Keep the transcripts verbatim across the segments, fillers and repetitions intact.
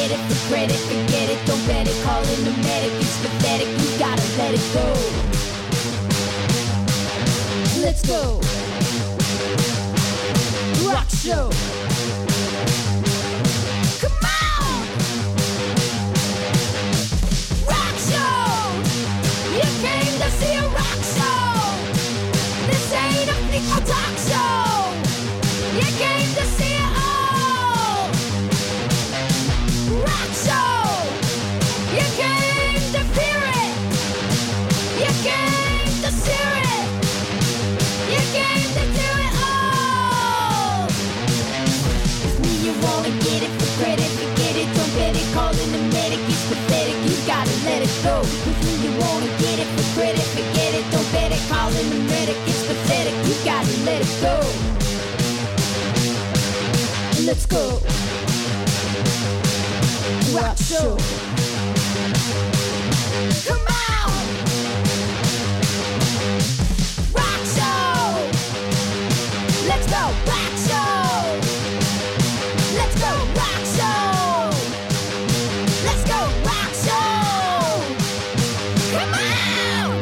get it for credit, forget it, don't bet it, call in the medic, it's pathetic, you gotta let it go. Let's go. Rock show. Come on. Rock show. You came to see a rock show. This ain't a freaking talk show. You came to see it all. Rock show. You came to fear it. You came to sear it. You came to do it all. It's me you wanna get it for credit, forget it, don't bet it, call in the medic, it's pathetic, you gotta let it go. It's me you wanna get it for credit, forget it, don't bet it, call in the medic, it's pathetic, you gotta let it go. Let's go. Rock show. Come on. Rock show. Let's go. Rock show. Let's go. Rock show. Let's go. Rock show. Come on.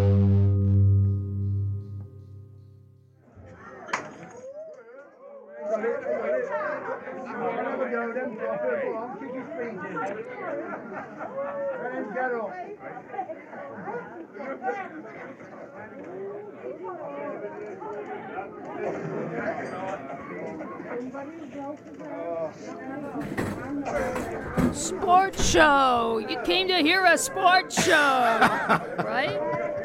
Sports show. You came to hear a sports show, right?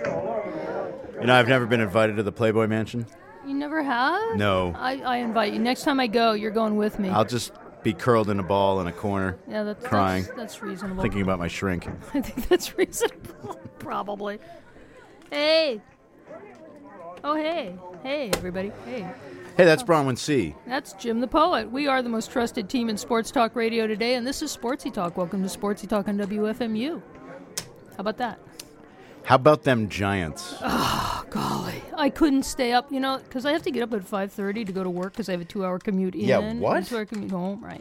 You know, I've never been invited to the Playboy Mansion. You never have? No. I, I invite you. Next time I go, you're going with me. I'll just be curled in a ball in a corner, yeah, that's, crying, that's, that's reasonable. thinking about my shrink. I think that's reasonable. Probably. Hey. Oh, hey. Hey, everybody. Hey. Hey, that's Bronwyn C. That's Jim the Poet. We are the most trusted team in sports talk radio today, and this is Sportsy Talk. Welcome to Sportsy Talk on W F M U. How about that? How about them Giants? Oh, golly. I couldn't stay up, you know, because I have to get up at five thirty to go to work because I have a two-hour commute in. Yeah, what? And a two-hour commute home, right.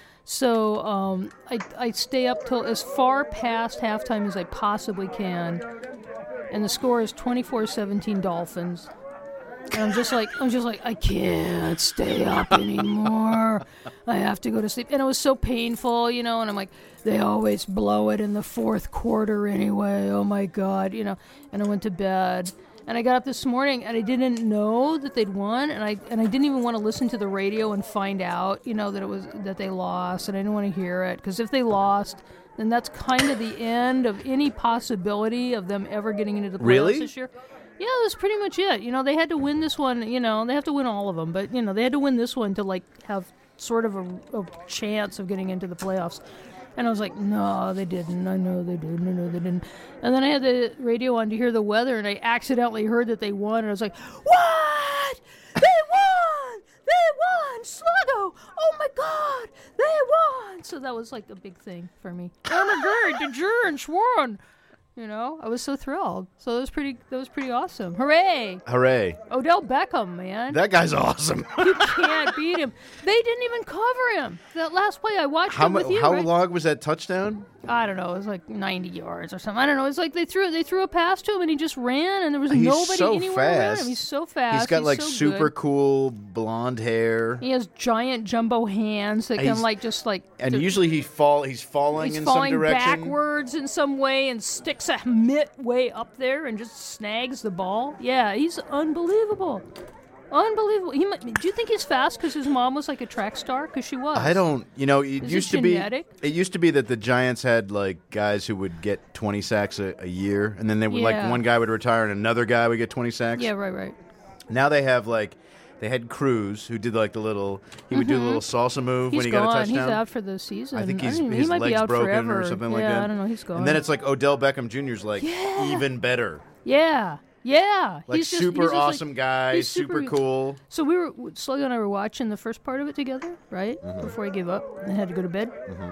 So um, I, I stay up till as far past halftime as I possibly can, and the score is twenty-four seventeen Dolphins. And I'm just like, I'm just like, I can't stay up anymore. I have to go to sleep. And it was so painful, you know, and I'm like, they always blow it in the fourth quarter anyway. Oh, my God, you know. And I went to bed. And I got up this morning, and I didn't know that they'd won, and I and I didn't even want to listen to the radio and find out, you know, that it was that they lost, and I didn't want to hear it, because if they lost, then that's kind of the end of any possibility of them ever getting into the playoffs Really? this year. Yeah, that's pretty much it. You know, they had to win this one. You know, they have to win all of them, but you know, they had to win this one to like have sort of a, a chance of getting into the playoffs. And I was like, no, they didn't. I know they didn't. I know they didn't. And then I had the radio on to hear the weather, and I accidentally heard that they won, and I was like, what? They won! They won! Sluggo! Oh, my God! They won! So that was like a big thing for me. Oh, my God! The Giants won! You know, I was so thrilled. So that was pretty. That was pretty awesome. Hooray! Hooray. Odell Beckham, man. That guy's awesome. You can't beat him. They didn't even cover him. That last play I watched How, him with you. how right? long was that touchdown? I don't know. It was like ninety yards or something. I don't know. It's like they threw they threw a pass to him and he just ran and there was He's nobody so anywhere around fast. him. He's so fast. He's got like so super good. cool blonde hair. He has giant jumbo hands that He's- can like just like. And th- usually he fall. He's falling he's in falling some direction. backwards in some way and sticks a mitt way up there and just snags the ball. Yeah, he's unbelievable. Unbelievable. He might, do you think he's fast because his mom was like a track star? Because she was. I don't. You know, it Is used it to genetic? be. It used to be that the Giants had like guys who would get twenty sacks a, a year, and then they would like Yeah. one guy would retire and another guy would get twenty sacks. Yeah, right, right. Now they have like. They had Cruz, who did like the little. He would do the little salsa move He's when he gone. got a touchdown. He's out for the season. I think he's, don't even- his he might legs be out broken forever. or something yeah, like that. I don't know. He's gone. And then it's like Odell Beckham Junior's like Yeah. even better. yeah, yeah. Like he's just, super he's just, like- awesome guy, he's super, super- cool. So we were Sluggo and I were watching the first part of it together, right? Mm-hmm. Before he gave up and had to go to bed.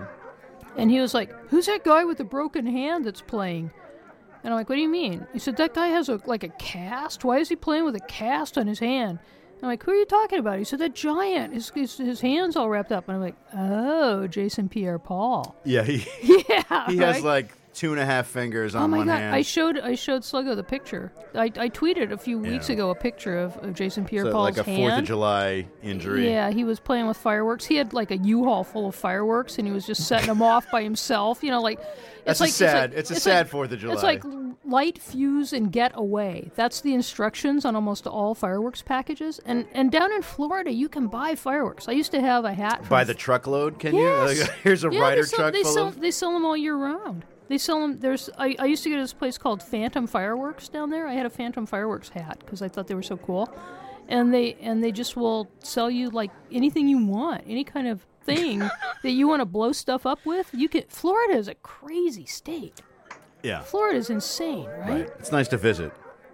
And he was like, "Who's that guy with the broken hand that's playing?" And I'm like, "What do you mean?" He said, "That guy has a like a cast. Why is he playing with a cast on his hand?" I'm like, who are you talking about? He said, that giant. His, his, his hands all wrapped up. And I'm like, oh, Jason Pierre-Paul. Yeah, he Yeah, he right? has like two and a half fingers on Oh my one God! hand. I showed I showed Sluggo the picture. I, I tweeted a few weeks Yeah. ago a picture of, of Jason so Pierre-Paul's like a hand. Fourth of July injury. Yeah, he was playing with fireworks. He had like a U-Haul full of fireworks, and he was just setting them off by himself. You know, like That's it's a like sad- It's, it's like, a it's sad like, Fourth of July. It's like light, fuse, and get away. That's the instructions on almost all fireworks packages. And and down in Florida, you can buy fireworks. I used to have a hat. From By the truckload, can Yes. you? Like, here's a yeah, rider they sell, truck they full sell, of. They sell them all year round. They sell them. There's. I, I used to go to this place called Phantom Fireworks down there. I had a Phantom Fireworks hat because I thought they were so cool, and they and they just will sell you like anything you want, any kind of thing that you want to blow stuff up with. You can. Florida is a crazy state. Yeah. Florida is insane, right? Right. It's nice to visit.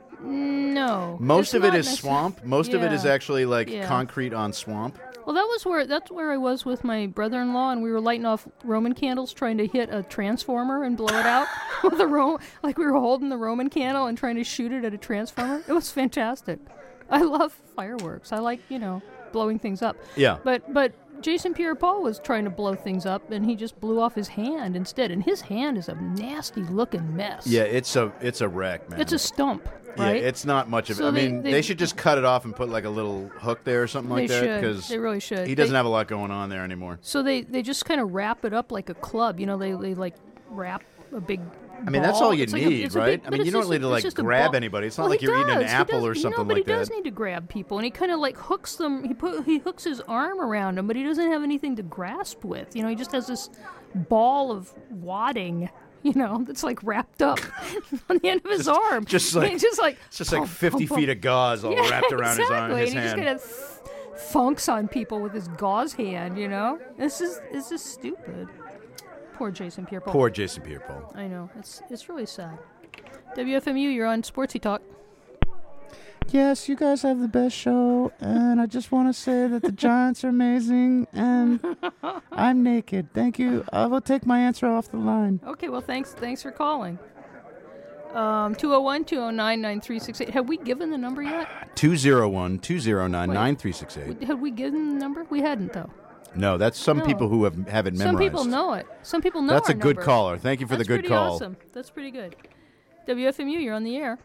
No. Most it's of it not is nice- swamp. Most of it is Yeah. actually like Yeah. concrete on swamp. Well, that was where that's where I was with my brother-in-law, and we were lighting off Roman candles, trying to hit a transformer and blow it out with a Ro- like we were holding the Roman candle and trying to shoot it at a transformer. It was fantastic. I love fireworks. I like you know blowing things up. Yeah. But but Jason Pierre-Paul was trying to blow things up, and he just blew off his hand instead. And his hand is a nasty-looking mess. Yeah, it's a it's a wreck, man. It's a stump, Yeah, right? it's not much of it. So I they- mean, they- they, should just cut it off and put like a little hook there or something like They that should. because They really should. he doesn't They- have a lot going on there anymore. So they, they just kind of wrap it up like a club. You know, they, they like wrap a big I mean, that's all you It's like a- need, it's a right? big- I but mean, it's you don't just need a- to, it's like, just a grab ball. anybody. It's not Well, like he you're eating an does. He apple does- or something no, but like he does that. need to grab people, and he kind of like hooks them. He put he hooks his arm around them, but he doesn't have anything to grasp with. You know, he just has this ball of wadding. You know, that's like wrapped up on the end of his arm. just like- just like It's just like pump, fifty pump, feet pump. of gauze all Yeah, wrapped around exactly. his arm, his and he hand. just kind of funks on people with his gauze hand. You know, this is this is stupid. Poor Jason Pierre-Paul. Poor Jason Pierre-Paul. I know. It's it's really sad. W F M U, you're on Sportsy Talk. Yes, you guys have the best show, and I just want to say that the Giants are amazing, and I'm naked. Thank you. I will take my answer off the line. Okay, well, thanks thanks for calling. Um, two oh one, two oh nine, nine three six eight. Have we given the number yet? two oh one, two oh nine, nine three six eight. Had we given the number? We hadn't, though. No, that's some No. people who have, have it memorized. Some people know it. Some people know That's our a good number. caller. Thank you for That's the good pretty call. awesome. That's pretty good. W F M U, you're on the air.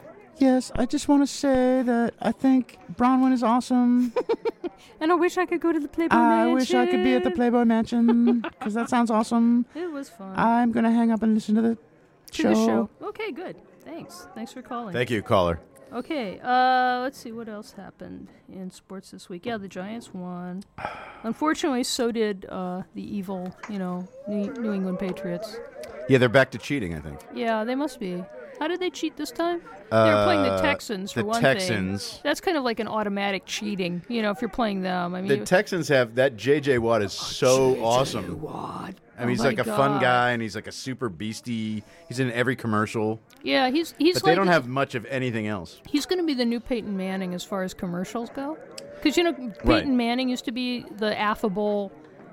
Yes, I just want to say that I think Bronwyn is awesome. And I wish I could go to the Playboy I Mansion. wish I could be at the Playboy Mansion, because that sounds awesome. It was fun. I'm going to hang up and listen to the to show. the show. Okay, good. Thanks. Thanks for calling. Thank you, caller. Okay, uh, let's see what else happened in sports this week. Yeah, the Giants won. Unfortunately, so did uh, the evil, you know, New, New England Patriots. Yeah, they're back to cheating, I think. Yeah, they must be. How did they cheat this time? they were playing the Uh, Texans for the one Texans. thing. That's kind of like an automatic cheating, you know, if you're playing them. I mean, The you- Texans have that J J Watt is so awesome. Watt. I mean, he's Oh my like a fun God. guy, and he's like a super beastie. He's in every commercial, Yeah, he's he's but like they don't have much of anything else. He's going to be the new Peyton Manning as far as commercials go. Because, you know, Peyton Right. Manning used to be the affable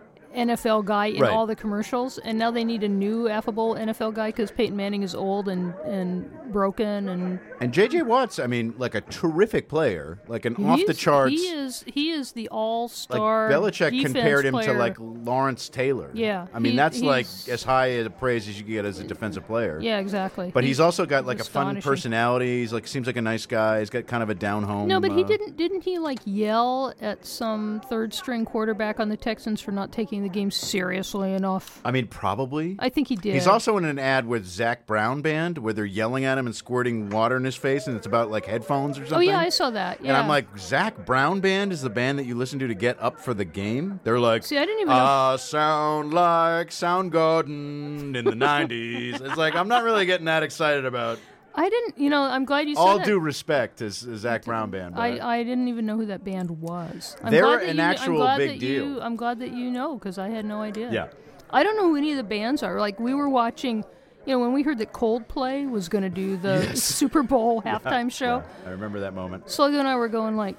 N F L guy in Right. all the commercials, and now they need a new affable N F L guy because Peyton Manning is old and, and broken. And And J J Watt's, I mean, like a terrific player, like an off the he's- charts. He is he is the Like all-star Belichick defense compared him player. to like Lawrence Taylor. Yeah, I mean he- that's like he's- as high a praise as you get as a defensive player. Yeah, exactly. But he's also got like a fun astonishing. personality. He's like seems like a nice guy. He's got kind of a down home. No, but he uh, didn't. Didn't he like yell at some third-string quarterback on the Texans for not taking the game seriously enough? I mean, probably. I think he did. He's also in an ad with Zach Brown Band where they're yelling at him and squirting water in his face, and it's about like headphones or something. Oh yeah, I saw that. Yeah. And I'm like, Zach Brown Band is the band that you listen to to get up for the game? They're like, See, I didn't even know- "Ah, sound like Soundgarden in the nineties. It's like, I'm not really getting that excited about. I didn't. You know, I'm glad you said All that. due respect to Z- Zach Brown Band. but I, I didn't even know who that band was. I'm They're glad that an you, actual I'm glad big that deal. You, I'm glad that you know because I had no idea. Yeah. I don't know who any of the bands are. Like we were watching, you know, when we heard that Coldplay was going to do the Yes. Super Bowl halftime show. I remember that moment. Sluggo and I were going like,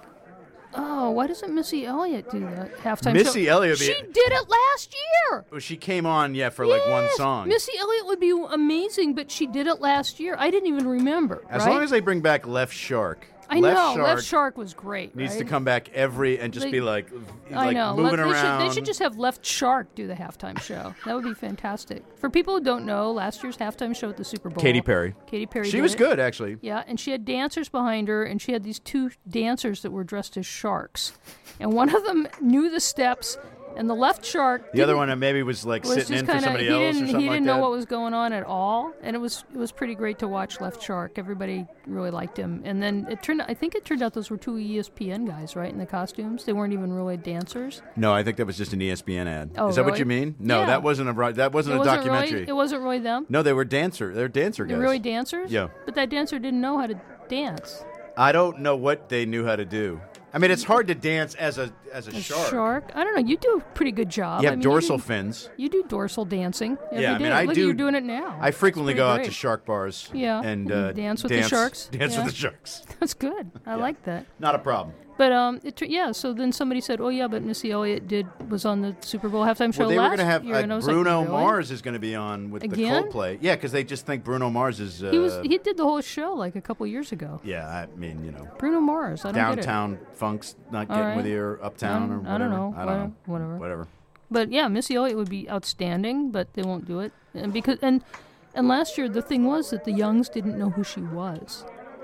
oh, why doesn't Missy Elliott do that halftime show? Missy Elliott would be- She did it last year. Well, she came on, yeah, for like one Yes, song. Missy Elliott would be amazing, but she did it last year. I didn't even remember. As right? long as they bring back Left Shark, I Left know. Shark Left Shark was great. needs right? to come back every and just They- be like, I like know. moving Let- they around. Should, they should just have Left Shark do the halftime show. That would be fantastic. For people who don't know, last year's halftime show at the Super Bowl. Katy Perry. Katy Perry. She did was it. good, actually. Yeah, and she had dancers behind her, and she had these two dancers that were dressed as sharks, and one of them knew the steps, and the left shark. The other one maybe was like was sitting just in for kinda, somebody he else or didn't, something He like didn't that. know what was going on at all, and it was it was pretty great to watch Left Shark. Everybody really liked him, and then it turned. I think it turned out those were two E S P N guys, right, in the costumes. They weren't even really dancers. No, I think that was just an E S P N ad. Oh, Is that what really? you mean? No, Yeah. that wasn't a ri- that wasn't it a wasn't documentary. Really, it wasn't really them. No, they were dancer. They're dancer guys. They're really dancers. Yeah. But that dancer didn't know how to dance. I don't know what they knew how to do. I mean, it's hard to dance as a as a, A shark. shark. I don't know. You do a pretty good job. You I have mean, dorsal You do, fins. you do dorsal dancing. Every Yeah, I mean, day. I Look, do- You're doing it now. I frequently It's go pretty out great. to shark bars. Yeah, and and uh, dance with the sharks. Dance Yeah. with the sharks. That's good. I Yeah. like that. Not a problem. But um, it, tur- yeah. So then somebody said, "Oh yeah, but Missy Elliott did was on the Super Bowl halftime show Well, they last were going to have year." uh, and I was like, Bruno really? Mars is going to be on with Again? the Coldplay. Yeah, because they just think Bruno Mars is. Uh, He was he did the whole show like a couple years ago. Yeah, I mean, you know, Bruno Mars. I don't get it. downtown funk's not All getting with right. you, or uptown, or Um, whatever. I don't know. I don't know. Whatever. Whatever. But yeah, Missy Elliott would be outstanding, but they won't do it. And because and and last year the thing was that the Youngs didn't know who she was.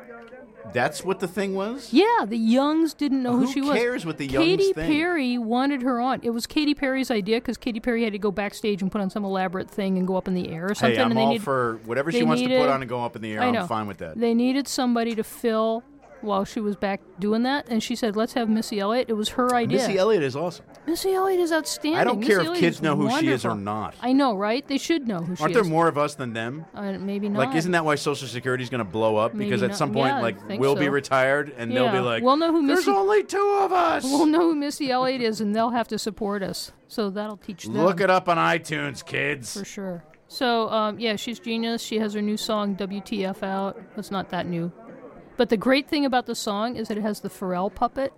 That's what the thing was? Yeah, the Youngs didn't know who, Who she was. cares what the Youngs Katy think? Perry wanted her on. It was Katy Perry's idea because Katy Perry had to go backstage and put on some elaborate thing and go up in the air or something. Hey, I'm and they all need, for whatever they she wants to needed- put on and go up in the air. I I'm know. fine with that. They needed somebody to fill while she was back doing that, and she said, "Let's have Missy Elliott." It was her idea. Missy Elliott is awesome. Missy Elliott is outstanding. I don't Missy care if Elliott kids is know who she is or wonderful. not. I know, right? They should know who she Aren't is. there more of us than them? Uh, maybe not. Like, isn't that why Social Security is going to blow up? Maybe Because at not. some point, Yeah, I like, think we'll be so. retired, and they'll be Yeah. like, We'll know who "There's Missy- only two of us." We'll know who Missy Elliott is, and they'll have to support us. So that'll teach them. Look it up on iTunes, kids. For sure. So, um, yeah, she's genius. She has her new song, W T F, out. It's not that new. But the great thing about the song is that it has the Pharrell puppet.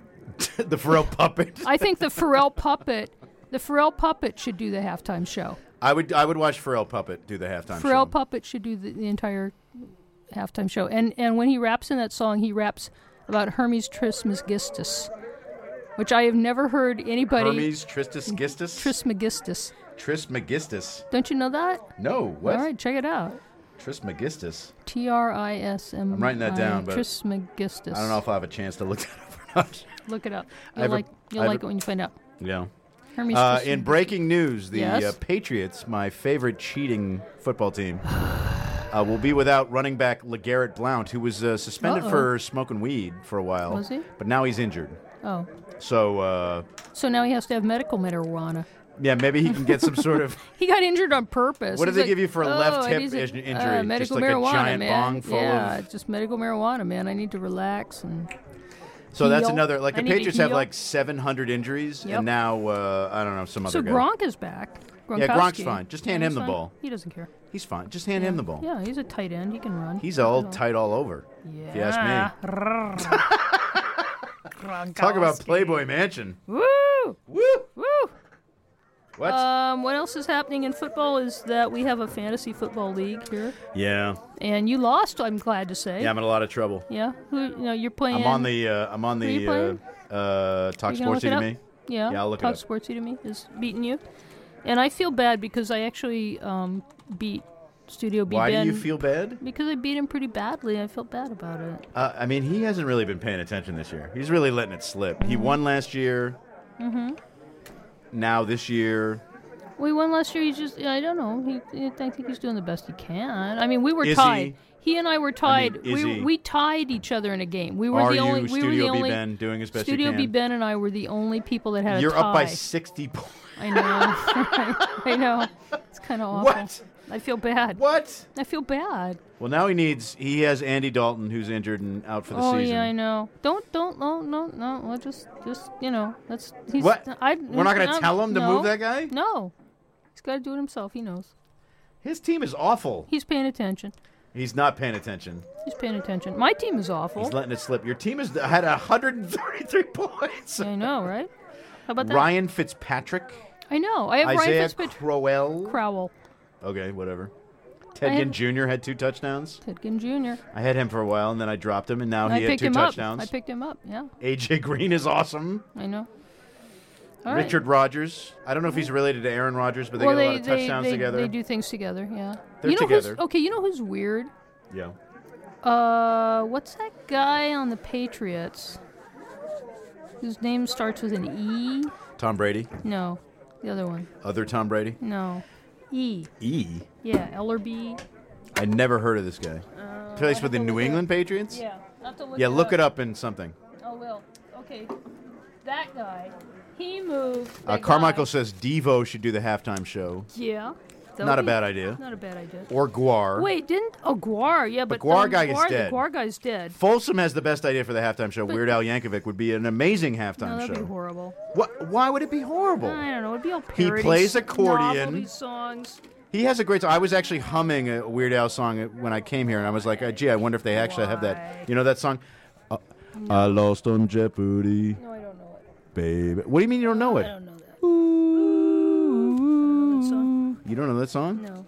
The Pharrell puppet. I think the Pharrell puppet, the Pharrell puppet should do the halftime show. I would I would watch Pharrell puppet do the halftime show. Pharrell puppet should do the, the entire halftime show. And and when he raps in that song, he raps about Hermes Trismegistus, which I have never heard anybody. Hermes Trismegistus. Trismegistus. Trismegistus. Don't you know that? No, what? All right, check it out. Trismegistus. T R I S M. I'm writing that down, but Trismegistus. I don't know if I have a chance to look that up or not. Look it up. I You'll have a- like you'll I have like a- it when you find out. Yeah. Hermes Uh, Trismegistus. in breaking news, the Yes? uh, Patriots, my favorite cheating football team, uh, will be without running back LeGarrette Blount, who was uh, suspended Uh-oh. for smoking weed for a while. Was he? But now he's injured. Oh, So, uh, so now he has to have medical marijuana. yeah, maybe he can get some sort of... He got injured on purpose. What did He's they like, give you for a "Oh, left I hip need to- in- injury? Uh, Just medical like a marijuana, giant man. bong full yeah, of- just medical marijuana, man. I need to relax and. So that's Heal. another... Like, I the need to Patriots have, heal. like, seven hundred injuries, Yep. and now, uh, I don't know, some other So guy. Gronk is back. Yeah, Gronk's Gronkowski. fine. Just hand Yeah, him he's the fine. ball. He doesn't care. He's fine. Just hand yeah. him the ball. Yeah, he's a tight end. He can run. He's all You know. tight all over, Yeah. if you ask me. Gronkowski. Talk about Playboy Mansion. Woo! Woo! Woo! What? Um, what else is happening in football is that we have a fantasy football league here, yeah. and you lost. I'm glad to say. Yeah, I'm in a lot of trouble. Yeah. Who? You know, you're playing. I'm on the. Uh, I'm on Who you the. Uh, playing? uh, Talk You gonna Sportsy look it to up? me. Yeah. Yeah, I'll look it Talk up. Sportsy to me is beating you, and I feel bad because I actually um, beat Studio B Why Ben. do you feel bad? Because I beat him pretty badly. I felt bad about it. Uh, I mean, he hasn't really been paying attention this year. He's really letting it slip. He won last year. Mm-hmm. Now this year. We won last year. He just, I don't know. He, I think he's doing the best he can. I mean, we were Is tied. he? He and I were I mean, tied. is we he? we tied each other in a game. We were Are the you only. We Studio were the B only. Ben doing as best Studio you B can? Ben and I were the only people that had You're a tie. up by sixty points. I know. I know. It's kind of awful. What? I feel bad. What? I feel bad. Well, now he needs. He has Andy Dalton, who's injured and out for the Oh season. yeah, I know. Don't don't no no no. Well, just just you know. That's he's. What? I, We're not going to no, tell him to no, move that guy? No. He's got to do it himself. He knows. His team is awful. He's paying attention. He's not paying attention. He's paying attention. My team is awful. He's letting it slip. Your team has had one hundred thirty-three points. I know, right? How about that? Ryan Fitzpatrick, I know. I have Ryan Isaiah Fitzpatrick. Crowell. Crowell. Okay, whatever. Ted I Ginn had- Junior had two touchdowns. Ted Ginn Junior I had him for a while, and then I dropped him, and now I he had picked two him touchdowns. up. I picked him up. Yeah, A J Green is awesome. I know. All right. Richard Rodgers. I don't know if he's related to Aaron Rodgers, but they well, get a they, lot of they, touchdowns they, together. They do things together. Yeah. They're you know together. Who's, okay, you know who's weird? Yeah. Uh, what's that guy on the Patriots? Whose name starts with an E? Tom Brady. No, the other one. Other Tom Brady. No, E. E. Yeah, Ellerby. I never heard of this guy. Uh, Plays I for have the to New look it England up. Patriots. Yeah, I have to look Yeah, it look up. it up in something. Oh, well. Okay. That guy, he moved. Uh, that Carmichael guy- says Devo should do the halftime show. Yeah. that Not would a be- bad idea. Not a bad idea. Or Guar. Wait, didn't oh Guar? Yeah, but Guar um, guy is Guar, dead. The Guar guy's dead. Folsom has the best idea for the halftime show. Weird Al Yankovic would be an amazing No, halftime that'd show. be horrible. What? Why would it be horrible? I don't know. It'd be all He parody plays s- accordion. novelty songs. He has a great song. I was actually humming a Weird Al song when I came here, and I was like, uh, gee, I wonder if they actually have that. Why? You know that song? Uh, I lost on Jeopardy, No, I don't know it. baby. What do you mean you don't know I it? don't know that. Ooh. that song? You don't know that song? No.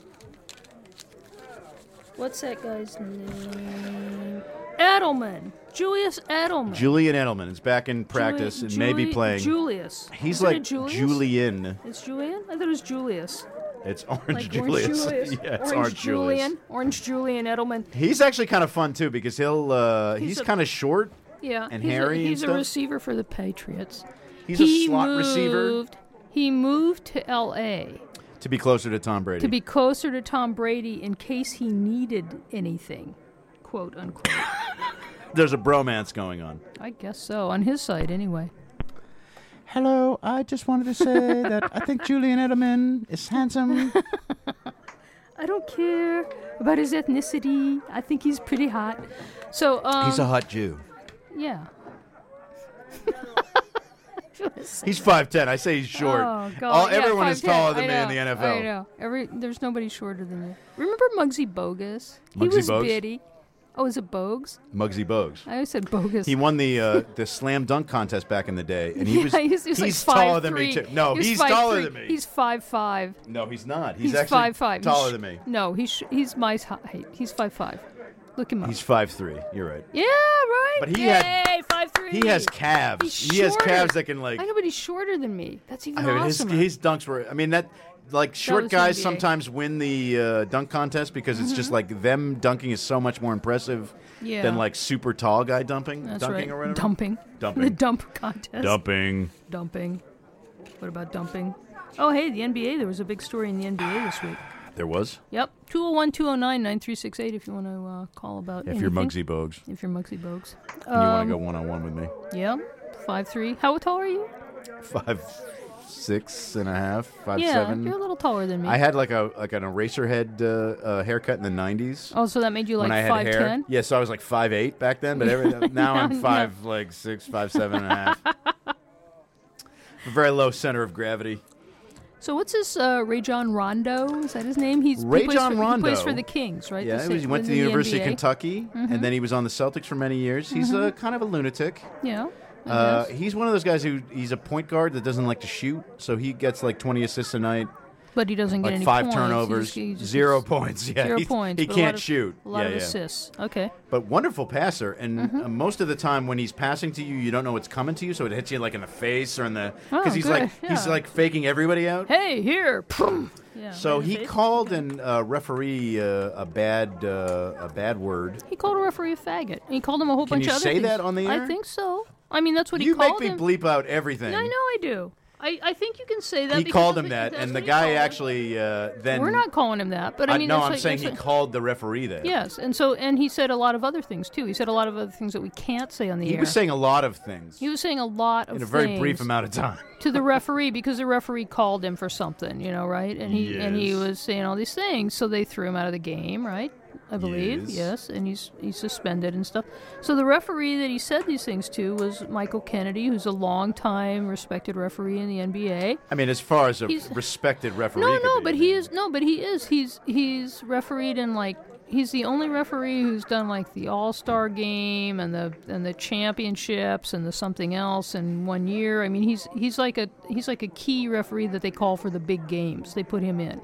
What's that guy's name? Edelman. Julius Edelman. Julian Edelman is back in practice Juli- and maybe Juli- playing. Julius. He's Isn't it like Julius? Julian. It's Julian? I thought it was Julius. It's Orange Like Julius. Orange Julius. yeah, it's Orange, Orange Julian. Julius. Orange Julian Edelman. He's actually kind of fun too because he'll uh, He's he's, a- kind of short. Yeah. And he's hairy a, and He's a stuff? receiver for the Patriots. He's he a slot moved, receiver He moved to L A to be closer to Tom Brady. to be closer to Tom Brady in case he needed anything, quote unquote. There's a bromance going on. I guess so, on his side anyway. Hello, I just wanted to say that I think Julian Edelman is handsome. I don't care about his ethnicity. I think he's pretty hot. So, um, He's a hot Jew. yeah. He's five ten. I say he's short. Oh, God. All, yeah, everyone is five ten. taller than I me in know, the N F I L. know. Every, there's nobody shorter than me. Remember Muggsy Bogues? He Muggsy was Bogues? bitty. Oh, is it Bogues? Muggsy Bogues. I always said Bogus. He won the uh, the slam dunk contest back in the day, and he yeah, was he's, he's, he's like taller five, than me three. too. No, He was he's five, taller three. than me. He's five five. no, he's not. He's, He's actually five five. taller he's, than me. No, he's he's my height. He's five five. Look him up. He's five three. You're right. yeah, right. But he Yay, had- five three. He has calves. He's he has shorter. calves that can like. I know, but he's shorter than me. That's even I mean, his, awesome. his dunks were. I mean that. Like short was guys N B A. sometimes win the uh, dunk contest because it's just like them dunking is so much more impressive Mm-hmm. Yeah. than like super tall guy dumping, That's dunking right. or whatever. Dumping. Dumping. The dump contest. Dumping. Dumping. What about dumping? Oh, hey, the N B A. There was a big story in the N B A this week. There was. Yep. two oh one, two oh nine, nine three six eight if you want to uh, call about If you're anything. Muggsy Bogues If you're Muggsy Bogues. and you want Um, to go one on one with me, Yeah. five three. How tall are you? five six and a half, five yeah, seven. you're a little taller than me. I had like a like an eraser head uh, uh, haircut in the nineties. oh, so that made you like when I had five hair. ten? Yeah, so I was like five eight back then, but every, now I'm No, five like six, five seven and a half. A very low center of gravity. So what's this uh, Rajon Rondo? Is that his name? He's he plays, Rajon for, he plays Rondo. for the Kings, right? Yeah, The he, was, he sa- went to the in University N B A. of Kentucky, and then he was on the Celtics for many years. He's uh, kind of a lunatic. Yeah. I Uh, guess. he's one of those guys who he's a point guard that doesn't like to shoot, so he gets like twenty assists a night, But he doesn't get like any five points. turnovers, He just- he just zero gets points. Yeah, Zero he, points. he but a lot can't of- shoot. A lot yeah, of yeah. assists. Okay. But wonderful passer, and Mm-hmm. uh, most of the time when he's passing to you, you don't know what's coming to you, so it hits you like in the face or in the Oh, because he's good, like he's yeah. like faking everybody out. Hey, here. Boom. Yeah, So right in the he face. called and uh, referee uh, a bad uh, a bad word. He called a referee a faggot. He called him a whole Can bunch you of other say things. that on the air? I think so. I mean, that's what he You called make me him. bleep out everything. I know I do. I, I think you can say that. He because called that's him what- that, that's and what the he guy called him. actually uh, then. We're not calling him that, but I I- mean, no, that's I'm like, saying that's he what- called the referee that. Yes, and so and he said a lot of other things too. He said a lot of other things that we can't say on the He air. was saying a lot of things he was saying a lot of in a very things brief amount of time. to the referee because the referee called him for something, you know, right? And he and he Yes. was saying all these things, so they threw him out of the game, right? I believe, Yes. yes, and he's he's suspended and stuff. So the referee that he said these things to was Michael Kennedy, who's a long-time respected referee in the N B A. I mean, as far as a He's- respected referee. No, could no, be, but I he mean, is no, but he is. He's he's refereed in like he's the only referee who's done like the All Star game and the and the championships and the something else in one year. I mean, he's he's like a he's like a key referee that they call for the big games. They put him in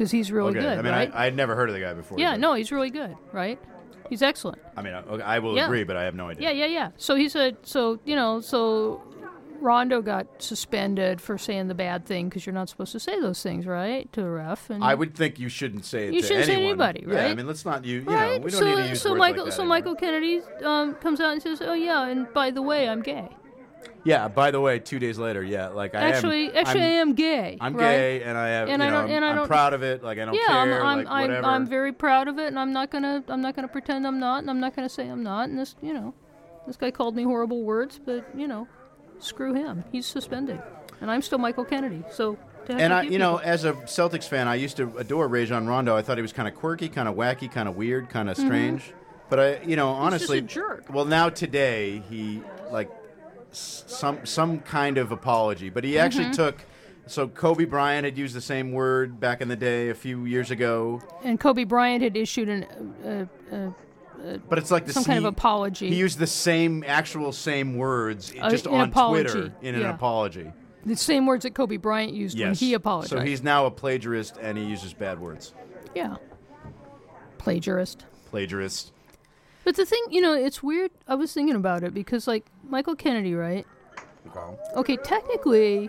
because he's really Okay. good, I mean, right? I, I'd never heard of the guy before. yeah, but- no, he's really good, right? He's excellent. I mean, I, I will Yeah. agree, but I have no idea. Yeah, yeah, yeah. So he said, so, you know, so Rondo got suspended for saying the bad thing because you're not supposed to say those things, right, to a ref. And I would think you shouldn't say it You to shouldn't say anyone. anybody, Yeah, I right? mean, let's not you. You right? know, we don't so, need to use so words Michael, like that so anymore. Michael Kennedy um, comes out and says, "Oh yeah, and by the way, I'm gay. Yeah. By the way, two days later, yeah, like I Actually, am. actually, I'm, I am gay. I'm right? gay, and I have. And you I know, don't- I'm, and I I'm don't- proud of it. Like I don't Yeah, care. I'm, like I'm, whatever. I'm, I'm very proud of it, and I'm not gonna, I'm not gonna pretend I'm not, and I'm not gonna say I'm not. And this, you know, this guy called me horrible words, but you know, screw him. He's suspended, and I'm still Michael Kennedy. So. to heck And with I, you you know, people. as a Celtics fan, I used to adore Rajon Rondo. I thought he was kind of quirky, kind of wacky, kind of weird, kind of strange. But I, you know, honestly, just a jerk. well, now today he like s- some some kind of apology, but he actually Mm-hmm. took. So Kobe Bryant had used the same word back in the day a few years ago, And Kobe Bryant had issued an, uh, uh, but it's like the some kind of he- apology. He used the same actual same words Uh, just an on apology, Twitter in an yeah. apology. the same words that Kobe Bryant used when Yes. he apologized. So he's now a plagiarist and he uses bad words. yeah, plagiarist. Plagiarist. But the thing, you know, it's weird. I was thinking about it because, like, Michael Kennedy, right? Okay, technically,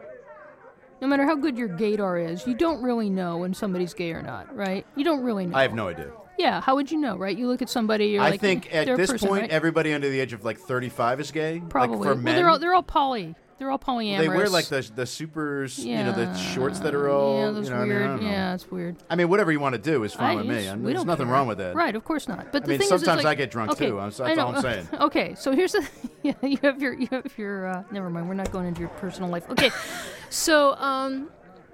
no matter how good your gaydar is, you don't really know when somebody's gay or not, right? You don't really know. I have no idea. Yeah, how would you know, right? You look at somebody, you're I like, think at they're a this person, point, right? everybody under the age of like thirty-five is gay. Probably. Like for well, men, they're all they're all poly. They're all polyamorous. they wear like the the supers, yeah, you know, the shorts that are all. yeah, those you know, I mean, weird. I don't know. yeah, it's weird. I mean, whatever you want to do is fine I- with me. it's- I mean, we there's don't nothing care. wrong with that. Right, of course not. But I the mean, thing is, it's sometimes like, I get drunk okay, too. I'm, so- I that's all know. I'm saying. Okay, so here's the yeah, you have your you have your uh, never mind. We're not going into your personal life. Okay, so um,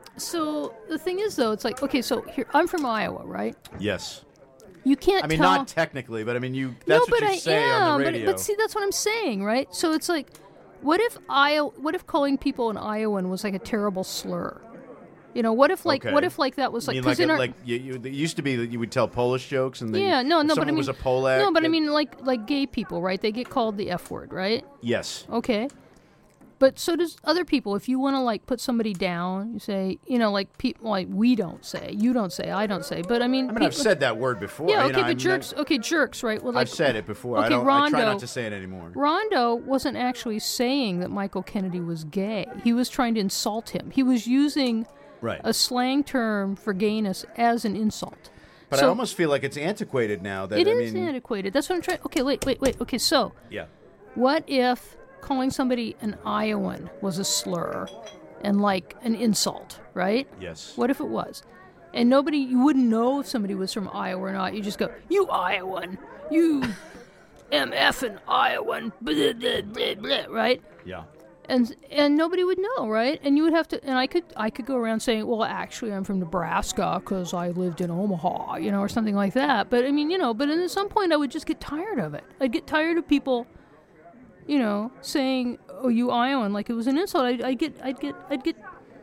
so the thing is though, it's like okay, so here I'm from Iowa, right? Yes. You can't. I mean, tell, not technically, but I mean, you. That's no, what but you I say am. on the but, radio. but see, that's what I'm saying, right? So it's like, what if Iowa? What if calling people an Iowan was like a terrible slur? You know, what if like Okay. what if like that was I like mean, because like, in a- our like you, you, it used to be that you would tell Polish jokes, and then yeah no if no but someone I mean was a Polak. no but I then- mean like like gay people, right? They get called the F word, right? yes. Okay. But so does other people. If you want to like put somebody down, you say, you know, like people like we don't say, you don't say, I don't say. But I mean, I mean, I've people- said that word before. yeah, you okay, know, but I'm jerks, okay, jerks, right? Well, Not, like, I've said it before. I okay, don't. I try Rondo- not to say it anymore. Rondo wasn't actually saying that Michael Kennedy was gay. He was trying to insult him. He was using Right. a slang term for gayness as an insult. But so I almost feel like it's antiquated now. That it I is mean, antiquated. That's what I'm trying. Okay, wait, wait, wait. Okay, so yeah. what if calling somebody an Iowan was a slur and like an insult, right? Yes. What if it was? And nobody, you wouldn't know if somebody was from Iowa or not. You just go, you Iowan, you M F and Iowan, blah, blah, blah, blah, right? Yeah. And and nobody would know, right? And you would have to, and I could I could go around saying, well, actually, I'm from Nebraska because I lived in Omaha, you know, or something like that. But I mean, you know, but at some point, I would just get tired of it. I'd get tired of people, you know, saying, "Oh, you Iowan," like it was an insult. I'd, I'd get, I'd get, I'd get,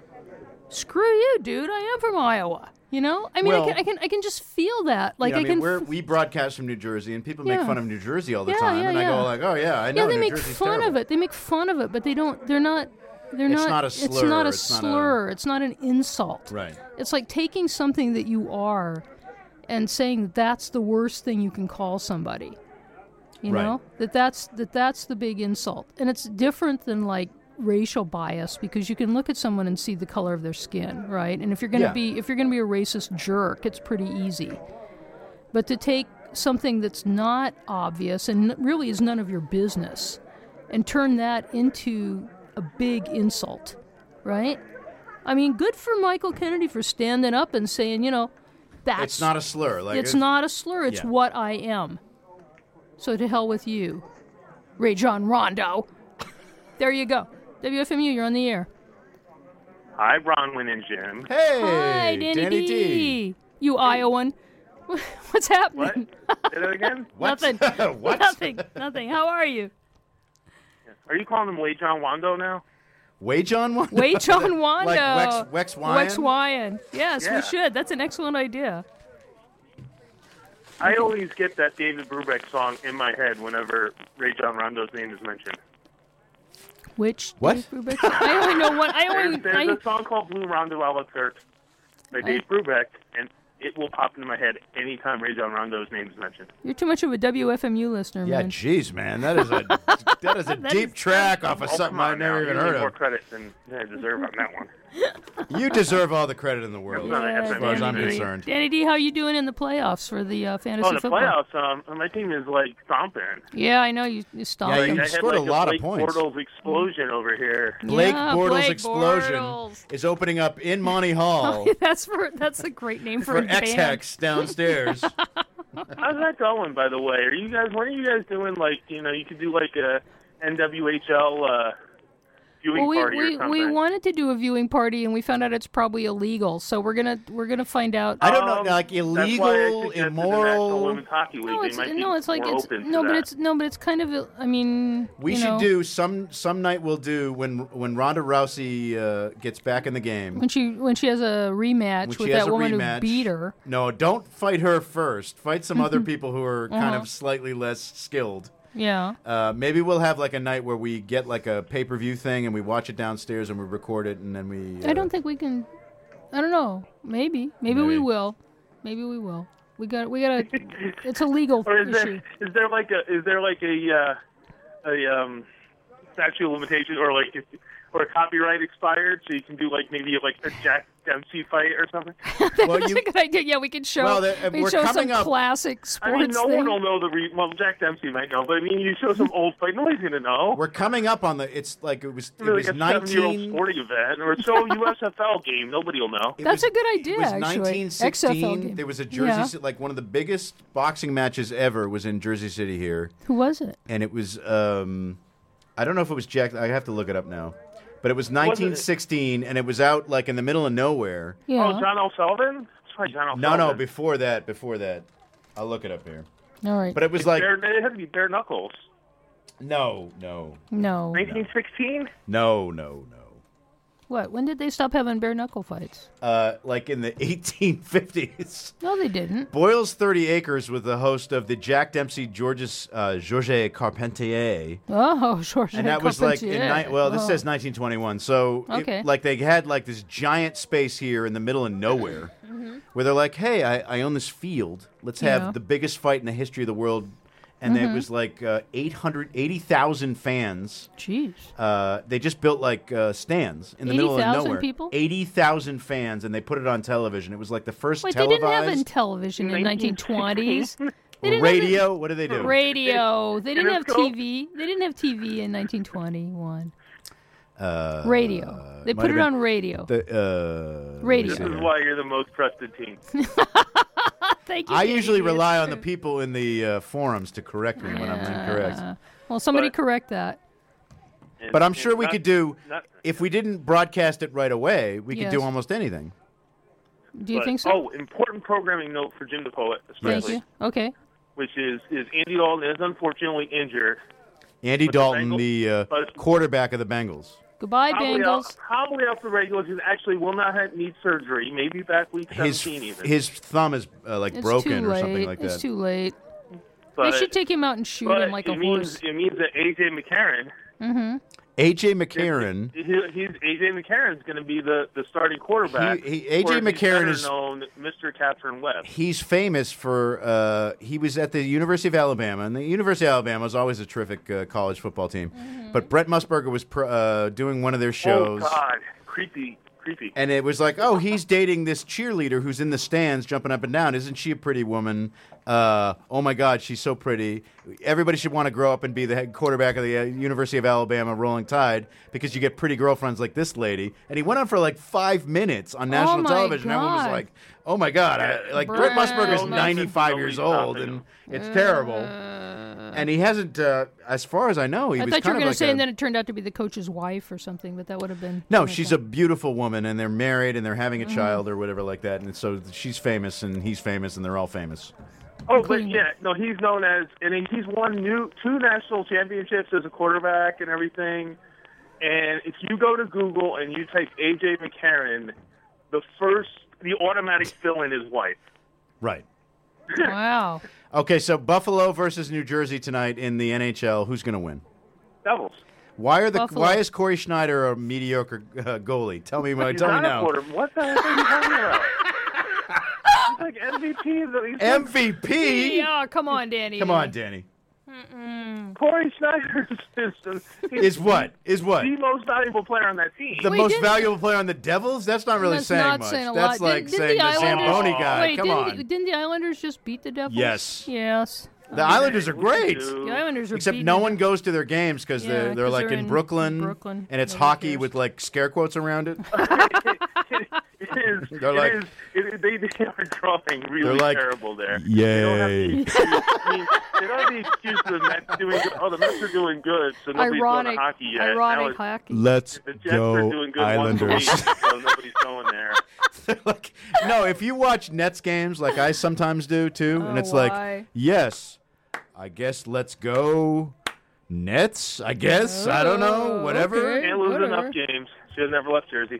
screw you, dude. I am from Iowa. You know, I mean, Well- I can, I can, I can just feel that. Like yeah, I, I, mean, can. we're, f- we broadcast from New Jersey, and people make Yeah. fun of New Jersey all the Yeah, time, yeah, and I yeah. go like, "Oh yeah, I know." yeah, they New make Jersey's fun terrible. of it. They make fun of it, but they don't. They're not. They're It's not. not a It's slur, not a it's not a- slur. It's not an insult. Right. It's like taking something that you are, and saying that's the worst thing you can call somebody. You Right. know that that's that that's the big insult, and it's different than like racial bias because you can look at someone and see the color of their skin, right? And if you're gonna Yeah. be if you're gonna be a racist jerk, it's pretty easy. But to take something that's not obvious and really is none of your business and turn that into a big insult, right? I mean, good for Michael Kennedy for standing up and saying, you know, that's It's not a slur. Like it's not a slur, it's Yeah. what I am. So to hell with you, Rajon Rondo. There you go. W F M U, you're on the air. Hi, Bronwyn and Jim. Hey, Hi, Danny, D. You Iowan. What's happening? What? Say that again? What? Nothing. What? Nothing. Nothing. How are you? Are you calling him Wade John Wando now? Wade John Wando? Wait, John Wando. Like Wex, Wex Wyan? Wex Wyan. Yes, Yeah. we should. That's an excellent idea. I always get that David Brubeck song in my head whenever Ray John Rondo's name is mentioned. Which? What? Dave Brubeck? I only know one. I only. There's, there's I, a song called Blue Rondo a la carte. by Dave Brubeck, and it will pop into my head anytime Ray John Rondo's name is mentioned. You're too much of a W F M U listener, Yeah, man. jeez, man, that is a that is a That deep is- track off of Oh, something come on I've never now. even You heard need more of. credit than I deserve on that one. You deserve all the credit in the world, That's not Yeah, an F M as far as I'm Danny D. concerned. Danny D, how you doing in the playoffs for the uh, fantasy Oh, the football? playoffs, um, my team is like stomping. Yeah, I know you, you stopped. Yeah, Like, you I had scored a like lot of Blake points. Bortles explosion over here. Blake Yeah, Bortles Blake Explosion Bortles. is opening up in Monty Hall that's for that's a great name for, for a band. X-Hex downstairs. How's that going, by the way? Are you guys? When are you guys doing? Like, you know, you could do like a N W H L uh, viewing Well, we, party or we, something. we wanted to do a viewing party, and we found out it's probably illegal. So we're gonna we're gonna find out. I don't know, Um, like That's why I illegal, suggested the National immoral. Women's Hockey League. no, They it's might be no, it's like more it's open to no, but that. it's no, but it's kind of. I mean, We you should know, do some some night. We'll do when when Ronda Rousey uh, gets back in the game. when she when she has a rematch When with she has that a woman rematch. who beat her. No, don't fight her first. Fight some other people who are kind Uh-huh. of slightly less skilled. Yeah. Uh, maybe we'll have like a night where we get like a pay per view thing and we watch it downstairs and we record it and then we. Uh, I don't think we can. I don't know. Maybe. Maybe we Maybe. will. Maybe we will. We got. We got. to It's a legal Or is issue. there is there like a is there like a uh, a um, statute of limitation or like if, or a copyright expired so you can do like maybe like a Jack Dempsey fight or something? Well, That's you, a good idea. Yeah, we could show. Well, there- we we're could show coming some up- classic sports I mean, no thing. one will know the re- well. Jack Dempsey might know, but I mean, you show some old fight, nobody's gonna know. we're coming up on the. It's like it was. It Maybe was like a seven-year-old nineteen. sporting event or show a U S F L game. Nobody will know. It That's was- a good idea, It was actually. nineteen X F L sixteen. game. There was a Jersey, Yeah. Ci- like one of the biggest boxing matches ever was in Jersey City here, Who was it? and it was. Um, I don't know if it was Jack. I have to look it up now, but it was nineteen sixteen, and it was out like in the middle of nowhere. Yeah. Oh, John L. Sullivan? It's probably John L. No, Sullivan. no, before that, before that, I'll look it up here. All right. But it was like Bare, it had to be bare knuckles. no, no, no. nineteen sixteen? no, no, no. What? When did they stop having bare knuckle fights? Uh, like in the eighteen fifties. No, they didn't. Boyle's thirty Acres was the host of the Jack Dempsey Georges uh, Georges Carpentier. Oh, sure. And that was like, in ni- well, this says nineteen twenty-one. So, it- Okay. like, they had like this giant space here in the middle of nowhere where they're like, hey, I, I own this field. Let's have Yeah. the biggest fight in the history of the world. And it was like uh, eight hundred eighty thousand fans. Jeez. Uh, they just built like uh, stands in the middle of eighty thousand nowhere. people? eighty thousand fans, and they put it on television. It was like the first Wait, they televised didn't have in television in nineteen twenties. They didn't radio. What did they do? have radio. They didn't have T Interscope? V. They didn't have T V in nineteen twenty-one. Uh, Radio. They might put have it been on radio. The, uh, Radio. This let me is see here. why you're the most trusted team. Thank you. I Danny. usually It's rely on the true. people in the uh, forums to correct me when I'm incorrect. Yeah. Well, somebody But- correct that. And- But I'm and sure we not- could do, not- if we didn't broadcast it right away, we could do Yes. almost anything. Do you but- think so? Oh, important programming note for Jim the Poet, Thank especially, you. Okay. which is is Andy Dalton is unfortunately injured. Andy But the Dalton, Bengals- the uh, but- quarterback of the Bengals. Goodbye, Probably Bengals. out, probably out for regular season. Actually, will not have, need surgery. Maybe back week His seventeen even. his thumb is uh, like It's broken too or late. something like It's that. too late. but, They should take him out and shoot but him like a it means horse. it means that A J McCarron, Mm-hmm. A J McCarron. he, he's A J McCarron's going to be the, the starting quarterback. He- he- A J or as he's McCarron better is- known Mister Catherine Webb. He's famous for uh, he was at the University of Alabama, and the University of Alabama is always a terrific uh, college football team. But Brett Musburger was pr- uh, doing one of their shows, Oh God, creepy, creepy. and it was like, oh, he's dating this cheerleader who's in the stands jumping up and down. Isn't she a pretty woman? Uh, oh my God, she's so pretty. Everybody should want to grow up and be the head quarterback of the uh, University of Alabama Rolling Tide because you get pretty girlfriends like this lady. And he went on for like five minutes on national my television. And everyone was God. like, oh my God, I, like Brett Brett Musburger's Musburger. ninety-five years old, and it's terrible. And he hasn't, uh, as far as I know, he I was thought you kind were of going like to say, a, and then it turned out to be the coach's wife or something, but that would have been. no, okay. she's a beautiful woman, and they're married, and they're having a child or whatever like that, and so she's famous, and he's famous, and they're all famous. Oh, but including- yeah, no, he's known as, and he's won new two national championships as a quarterback and everything. And if you go to Google and you type A J McCarron, the first, the automatic fill-in is wife. Right. Wow. Okay, so Buffalo versus New Jersey tonight in the N H L. Who's going to win? Devils. Why are the Buffalo. Why is Corey Schneider a mediocre uh, goalie? Tell me, He's tell me not a now. quarter. What the heck are you talking about? like M V P. Of the, he's M V P? Yeah, come on, Danny. Come on, Danny. Corey Schneider is, is, Is what? Is what? the most valuable player on that team. The Wait, most didn't- valuable player on the Devils? That's not really That's saying not much. saying a That's lot. like Didn't- didn't saying the, the Islanders- Zamboni guy. Wait, Come didn't, on. didn't the Islanders just beat the Devils? Yes. Yes. The Islanders are great. The Islanders are Except beating no the- one goes to their games because Yeah, they're, they're 'cause like they're in, in Brooklyn, Brooklyn. and it's Nobody hockey cares. with like scare quotes around it. it is. They're it like- is. It, they, they are drawing really They're like, terrible there. Yay. They don't have the excuse, I mean, they don't have the excuse of the Mets doing good. Oh, the Mets are doing good, so nobody's going Ironic, to hockey yet. Now ironic it's, hockey. Let's the Jets are doing good once a week, so nobody's going there. like, no, if you watch Nets games like I sometimes do too, and Oh, it's why? like, yes, I guess let's go Nets. I guess I don't know, Oh, whatever. okay. Can't lose Whatever. enough games. She has never left Jersey.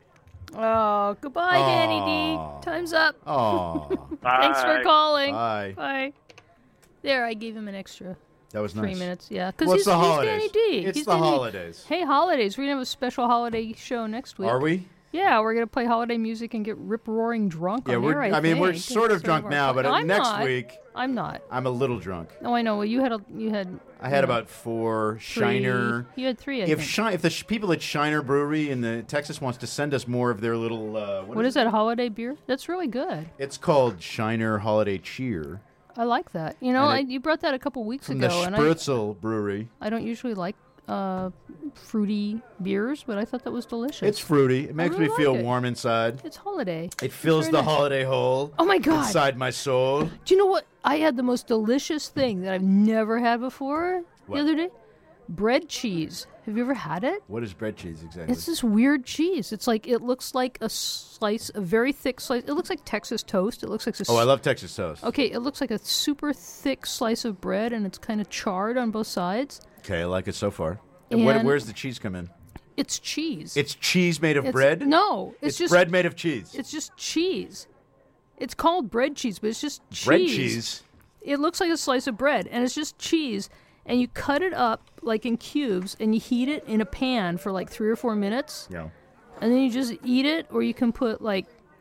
Oh, goodbye, Danny Aw. D. Time's up. Aw, Thanks for Bye. calling. bye. Bye. There, I gave him an extra That was three nice. minutes. Yeah, because Well, he's, it's the he's holidays. Danny D. It's He's the Danny D. holidays. Hey, holidays. We're going to have a special holiday show next week. Are we? Yeah, we're going to play holiday music and get rip-roaring drunk Yeah, on we're. air, I, I mean, we're think. sort of It's drunk our now, plan. but uh, I'm next not. week I'm not. I'm a little drunk. Oh, I know. Well, you had a, you had. I had about four three. Shiner. You had three, I If think. Shi- if the sh- people at Shiner Brewery in the Texas wants to send us more of their little uh, What is that, holiday beer? That's really good. It's called Shiner Holiday Cheer I like that. You know, And I, it- you brought that a couple weeks from ago, the and I, Spritzel Brewery. I don't usually like uh, fruity beers, but I thought that was delicious. It's fruity. It makes really me feel like it. warm inside. It's holiday. It fills very the nice. holiday hole Oh my God! inside my soul. Do you know what? I had the most delicious thing that I've never had before What? the other day. Bread cheese. Have you ever had it? What is bread cheese exactly? It's this weird cheese. It's like it looks like a slice, a very thick slice. It looks like Texas toast. It looks like a oh, I love Texas toast. Okay, it looks like a super thick slice of bread, and it's kind of charred on both sides. Okay, I like it so far. And where, And- where's the cheese come in? It's cheese. It's cheese made of It's- bread? No, it's, It's just bread made of cheese. It's just cheese. It's called bread cheese, but it's just cheese. bread cheese. It looks like a slice of bread, and it's just cheese. And you cut it up like in cubes, and you heat it in a pan for like three or four minutes, Yeah. and then you just eat it. Or you can put like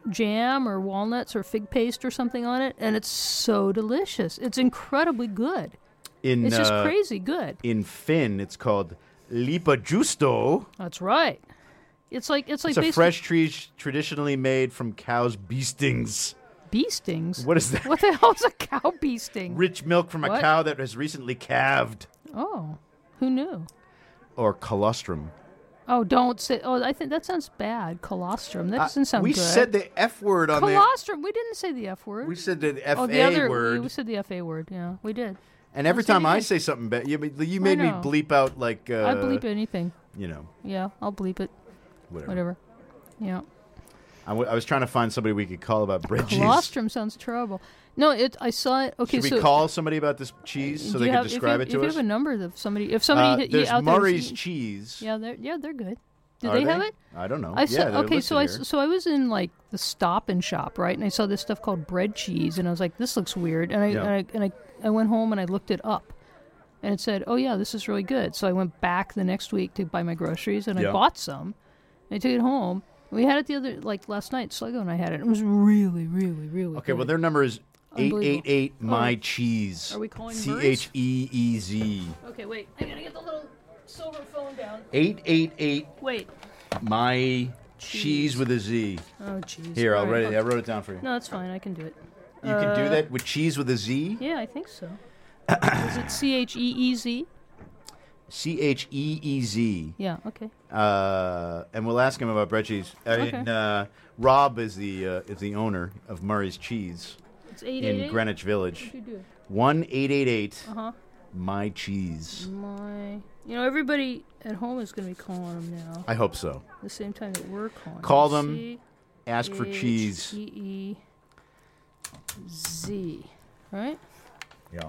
jam or walnuts or fig paste or something on it, and it's so delicious. It's incredibly good. In It's just uh, crazy good. in Finn, it's called Lipa Giusto. That's right. It's like it's like It's a basically fresh cheese traditionally made from cows' bee stings. bee stings. What is that? What the hell is a cow bee sting? Rich milk from a What? cow that has recently calved. Oh, who knew? Or colostrum. Oh, don't say. Oh, I think that sounds bad. Colostrum. That doesn't sound we good. said the F word on colostrum. We didn't say the F word. the... We said the F A oh, the other word. we said the F A word. Yeah, we did. and every Let's say it time I again. say something bad, you, you made me know. bleep out like... Uh, I bleep anything. You know, Yeah, I'll bleep it. whatever. Whatever. Yeah. I, w- I was trying to find somebody we could call about bread cheese. Colostrum sounds terrible. No, it. I saw it. Okay, Should we so call somebody about this cheese so do they you can have, describe if it you, to if us? you have a number of somebody, if somebody Uh, hit, there's out there is Murray's eating- cheese. Yeah, they're yeah they're good. Do Are they, have it? I don't know. I saw. yeah, they're okay, so I listed s- here. so I was in like the Stop and Shop, right? And I saw this stuff called bread cheese, and I was like, this looks weird. And I Yeah. and I and I, I went home and I looked it up, and it said, oh yeah, this is really good. So I went back the next week to buy my groceries, and Yeah. I bought some. And I took it home. We had it the other like last night. Sluggo and I had it. It was really, really, really Okay, good. well, their number is eight eight eight my Oh. cheese. Are we calling C Murray's? H E E Z. Okay, wait. I gotta get the little silver phone down. eight eight eight Wait. my cheese with a Z. Oh jeez. Here, All I'll right, write it. I wrote it down for you. No, that's fine. I can do it. You can do Uh, that with cheese with a Z? Yeah, I think so. Is it C H E E Z? C H E E Z. Yeah. Okay. Uh, and we'll ask him about bread cheese. I Okay. mean, uh, Rob is the uh, is the owner of Murray's Cheese It's eight eight in eight. Greenwich Village. What'd you do? One eight eight eight Uh huh. my cheese. My. You know, everybody at home is going to be calling them now. I hope so. The same time that we're calling. Call them. them. C Ask for cheese. H E E Z. Right? Yeah.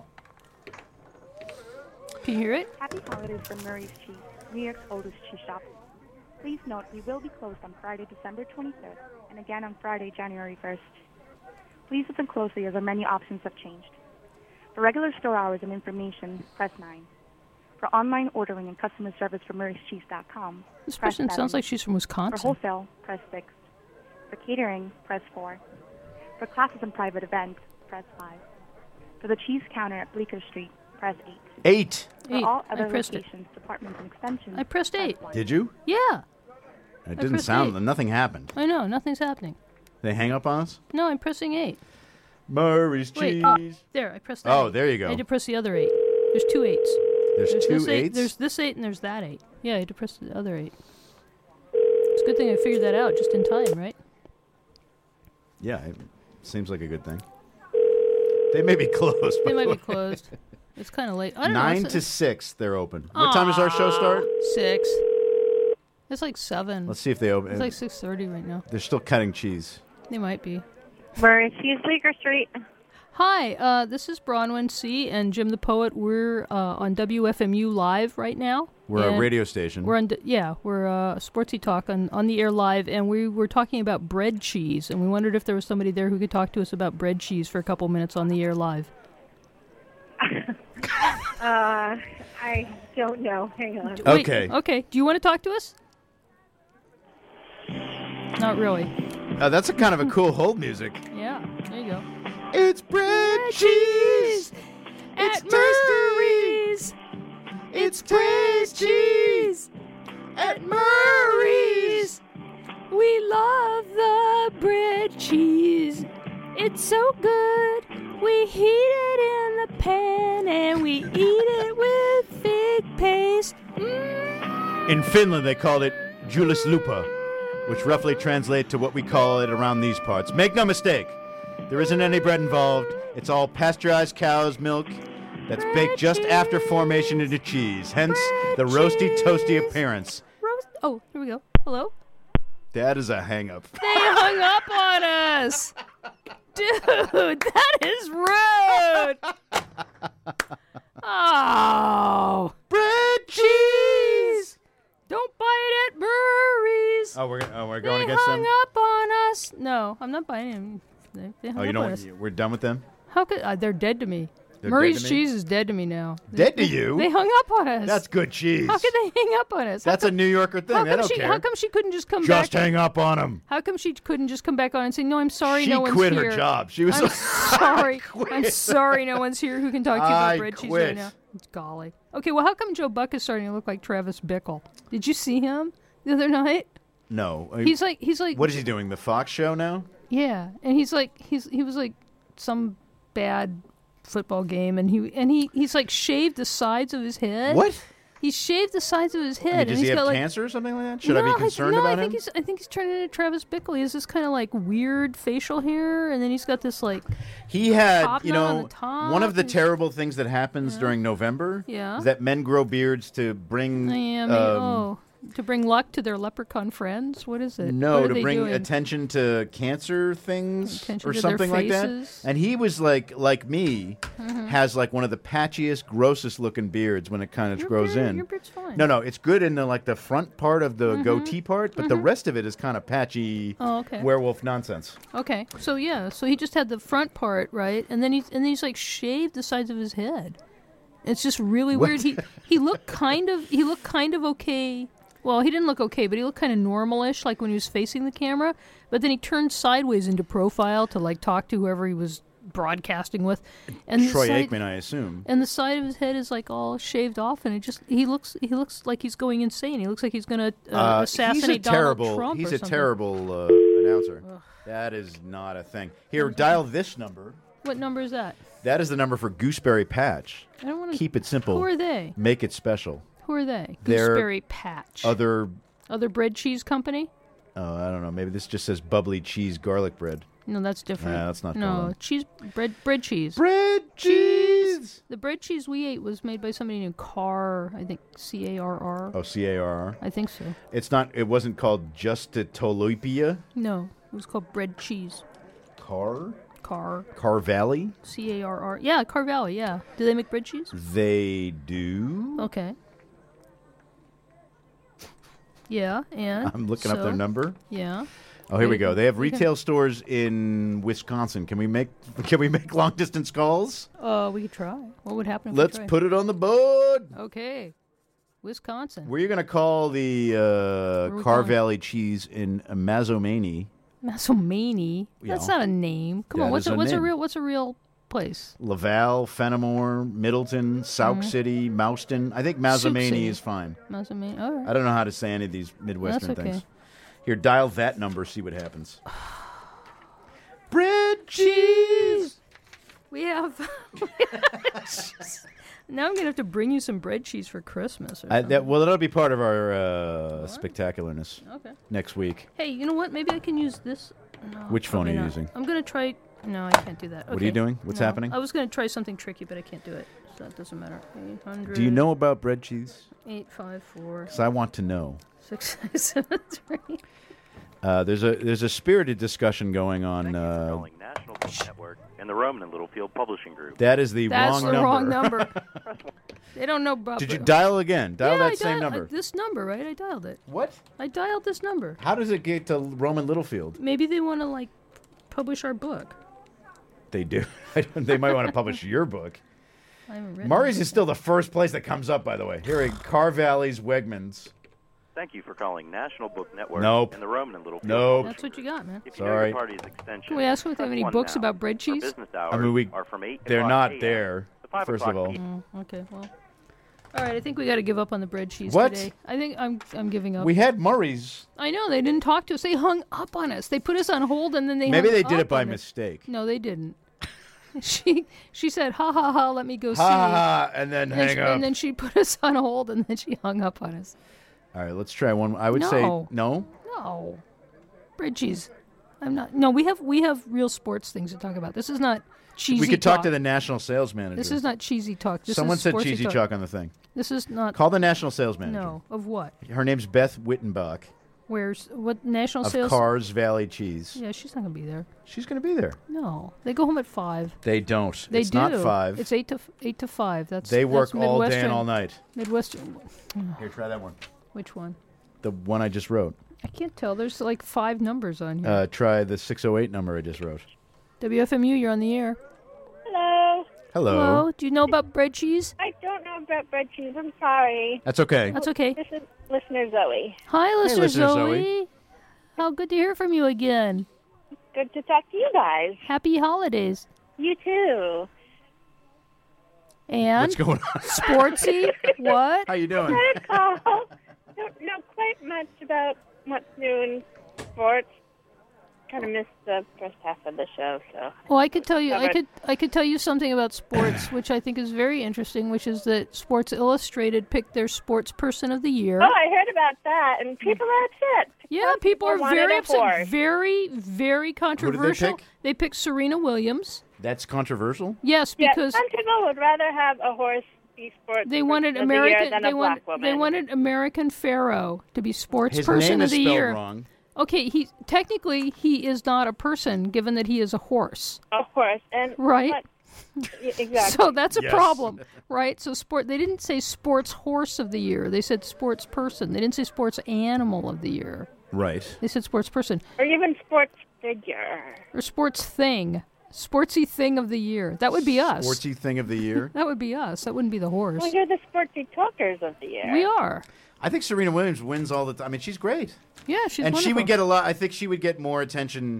Can you hear it? Happy holidays from Murray's Cheese, New York's oldest cheese shop. Please note we will be closed on Friday, December twenty-third, and again on Friday, January first. Please listen closely as our menu options have changed. For regular store hours and information, press nine. For online ordering and customer service for murrays cheese dot com, This press person sounds seven. like she's from For Wisconsin. wholesale, press six. For catering, press four. For classes and private events, press five. For the cheese counter at Bleecker Street, press eight. Eight. For Eight. all I other pressed it. locations, departments, and extensions, I pressed press eight. one. Did you? Yeah. It didn't pressed sound. eight. Nothing happened. I know. Nothing's happening. They hang up on us. No, I'm pressing eight. Murray's Wait. cheese. Oh, there. I pressed that Oh, eight. there you go. I had to press the other eight. There's two eights. There's, There's two this eight, eights. There's this eight and there's that eight. Yeah, I had to press the other eight. It's a good thing I figured that out just in time, right? Yeah, it seems like a good thing. They may be closed. They by might the be way. closed. It's kind of late. I don't Nine know. to six, they're open. What time does our show start? Six. It's like seven. Let's see if they open. It's like six thirty right now. They're still cutting cheese. They might be. Murray Cheese, Bleecker Street. Hi, uh, this is Bronwyn C. and Jim the Poet. We're uh, on W F M U Live right now. We're a And radio station. We're on, d- yeah, we're uh, Sportsy Talk on, on the air live, and we were talking about bread cheese, and we wondered if there was somebody there who could talk to us about bread cheese for a couple minutes on the air live. Uh, I don't know. Hang on. Wait, Okay. Okay. Do you want to talk to us? Not really. Uh, that's a kind of a cool hold music. Yeah. There you go. It's bread cheese. At tasty. Murray's. It's bread cheese At Murray's. We love the bread cheese. It's so good. We heat it in the pan and we eat it with fig paste. Mm. In Finland, they called it julislupa, which roughly translates to what we call it around these parts. Make no mistake, there isn't any bread involved. It's all pasteurized cow's milk that's baked just after formation into cheese, hence the roasty, toasty appearance. Roast. Oh, here we go. Hello? That is a hang-up. They hung up on us. Dude, that is rude. Oh. Bread cheese! Don't buy it at Murray's. Oh, we're, oh, we're going They against hung them? up on us. No, I'm not buying them. They, they hung Oh, you up know on what? us. We're done with them? How could uh, they're dead to me? They're Murray's dead to me? cheese is dead to me now. Dead to They- you? They hung up on us. That's good cheese. How could they hang up on us? How That's a come, New Yorker thing. how They come don't she? care. How come she couldn't just come Just back? hang up on them. How come she couldn't just come back on and say, "No, I'm sorry, She no one's quit here." her job. She was I'm like, sorry. quit. I'm sorry, no one's here who can talk to you about I bread cheese quit. right now. It's golly. Okay, well, how come Joe Buck is starting to look like Travis Bickle? Did you see him the other night? No. I- He's like, he's like, what is he doing? The Fox show now? yeah, and he's like, he's he was like some bad football game, and he and he he's like shaved the sides of his head. What? He shaved the sides of his I mean, head, does and he he's have got like. cancer or something like that? Should no, I be concerned no, about I think him? he's I think he's turning into Travis Bickle. He has this kind of like weird facial hair, and then he's got this like He had, top you knot on know, the top one of the and- terrible things that happens during November Yeah. is that men grow beards to bring, yeah, maybe, um, oh, to bring luck to their leprechaun friends. What is it? no, What are to they bring doing? attention to cancer things Attention or to their something like that. faces. And he was like, like me, Mhm. has like one of the patchiest, grossest looking beards when it kind of Your grows beard- in. your beard's fine. No, no, it's good in the like the front part of the Mhm. goatee part, but the Mhm. rest of it is kind of patchy Oh, okay. werewolf nonsense. Okay, so yeah, so he just had the front part, right, and then he's and then he's like shaved the sides of his head. It's just really What? weird. He he looked kind of he looked kind of okay. Well, he didn't look okay, but he looked kind of normalish, like when he was facing the camera. But then he turned sideways into profile to like talk to whoever he was broadcasting with. And the Troy side- Aikman, I assume. And the side of his head is like all shaved off, and it just he looks he looks like he's going insane. He looks like he's gonna uh, Uh, assassinate he's a terrible, Donald Trump. He's or a something. terrible uh, announcer. That is not a thing. Here, dial this number. What number is that? That is the number for Gooseberry Patch. I don't want to Keep it simple. Who are they? Make it special. Who are they? They're Gooseberry Patch. Other, Other bread cheese company? oh, I don't know. Maybe this just says bubbly cheese garlic bread. No, that's different. Nah, that's not No, called them. cheese bread bread cheese. Bread cheese. The bread cheese we ate was made by somebody named Carr. I think C A R R. Oh, C A R R. I think so. It's not. It wasn't called Justitolipia. No, it was called bread cheese. Car. Carr. Car Valley. C A R R. Yeah, Carr Valley. Yeah. Do they make bread cheese? They do. Okay. Yeah, and I'm looking up their so- number. Yeah. Oh, here we Wait, go. They have we can- retail stores in Wisconsin. Can we make Can we make long distance calls? Uh, we could try. What would happen if Let's we tried? put it on the board. Okay. Wisconsin. Where are you going to call the are uh, we Car calling? Valley cheese in Mazomanie? Mazzomani. Yeah. That's not a name. Come That on, what's is a, a what's a name. real what's a real place? Laval, Fenimore, Middleton, Sauk City, Mouston. I think Mazzomani City. is fine. Mazzomani. All right. I don't know how to say any of these Midwestern That's okay. things. Here, dial that number, see what happens. Bread cheese. We have. Now I'm gonna have to bring you some bread cheese for Christmas. Or I, something. that, well, that'll be part of our uh, spectacularness Okay. next week. Hey, you know what? Maybe I can use this. No, Which phone probably are you not. using? I'm gonna try. No, I can't do that. What are you Okay. doing? What's No. happening? I was gonna try something tricky, but I can't do it. So that doesn't matter. eight hundred. Do you know about bread cheese? Eight five four Because I want to know. six seven three. Uh, there's a there's a spirited discussion going on. Thank you for Uh, calling National Book Network and the Roman and Littlefield Publishing Group. that is the That's wrong the number. wrong number. They don't know about. Did you dial again? Dial yeah, that I same dial- number. I, this number, right? I dialed it. What? I dialed this number. How does it get to Roman Littlefield? Maybe they want to like publish our book. They do. They might want to publish your book. I haven't read Murray's it. is still the first place that comes up, by the way. Here, in Car Valley's Wegmans. Thank you for calling National Book Network Nope. and the Roman and Littlefield. Nope. That's what you got, man. If you know Sorry. your party's extension, Can we ask them if they have press any one books now. about bread Our cheese? business hours I mean, we- are from eight They're o'clock not a m there, to five first of o'clock all. p m. Mm, okay, well. All right, I think we got to give up on the bread cheese What? today. I think I'm I'm giving up. We had Murray's. I know they didn't talk to us. They hung up on us. They put us on hold and then they Maybe hung they did up it by on us. mistake. No, they didn't. she she said, "Ha ha ha, let me go see." Ha ha ha, and then And then, hang she, up. and then she put us on hold and then she hung up on us. All right, let's try one. I would say No. no. No, bread cheese. I'm not. No, we have we have real sports things to talk about. This is not cheesy. We could talk talk to the national sales manager. This is not cheesy talk. This Someone is said sportsy cheesy talk. chalk on the thing. This is not. Call the national sales manager. No, of what? Her name's Beth Wittenbach Where's what national of sales? Cars Valley Cheese. Yeah, she's not gonna be there. She's going to be there. No, they go home at five. They don't. They it's do. not five. It's eight to f- eight to five. That's they work that's all day and Midwestern- all night. Midwestern. Here, try that one. Which one? The one I just wrote. I can't tell. There's like five numbers on here. Uh, try the six oh eight number I just wrote. W F M U, you're on the air. Hello. Hello. Hello. Do you know about bread cheese? I don't know about bread cheese. I'm sorry. That's okay. That's okay. This is listener Zoe. Hi, listener, listener Zoe. Zoe. How good to hear from you again. Good to talk to you guys. Happy holidays. You too. And What's going on? sportsy. What? How you doing? Good call. Don't know quite much about what's new in sports. Kind of missed the first half of the show, so. Well, I could tell you. I Covered. could. I could tell you something about sports, which I think is very interesting. Which is that Sports Illustrated picked their Sports Person of the Year. Oh, I heard about that, and people are upset. Yeah, people are wanted very a upset. horse. Very, very controversial. pick? They picked Serena Williams. That's controversial. Yes, Yeah, because some people would rather have a horse be sports they person wanted of the year American. than They a wanted. black woman. They wanted American Pharaoh to be Sports His Person name of is the spelled Year. wrong. Okay, he technically he is not a person, given that he is a horse. a horse, and Right. But, y- exactly. So that's a Yes. problem, right? So sport. They didn't say Sports Horse of the Year. They said Sports Person. They didn't say Sports Animal of the Year. Right. They said Sports Person or even sports figure. or Sports Thing, Sportsy Thing of the Year. That would be us. Sportsy thing of the year. That would be us. That wouldn't be the horse. Well, you're the sportsy talkers of the year. We are. I think Serena Williams wins all the time. I mean, she's great. Yeah, she's and she wonderful. would get a lot. I think she would get more attention.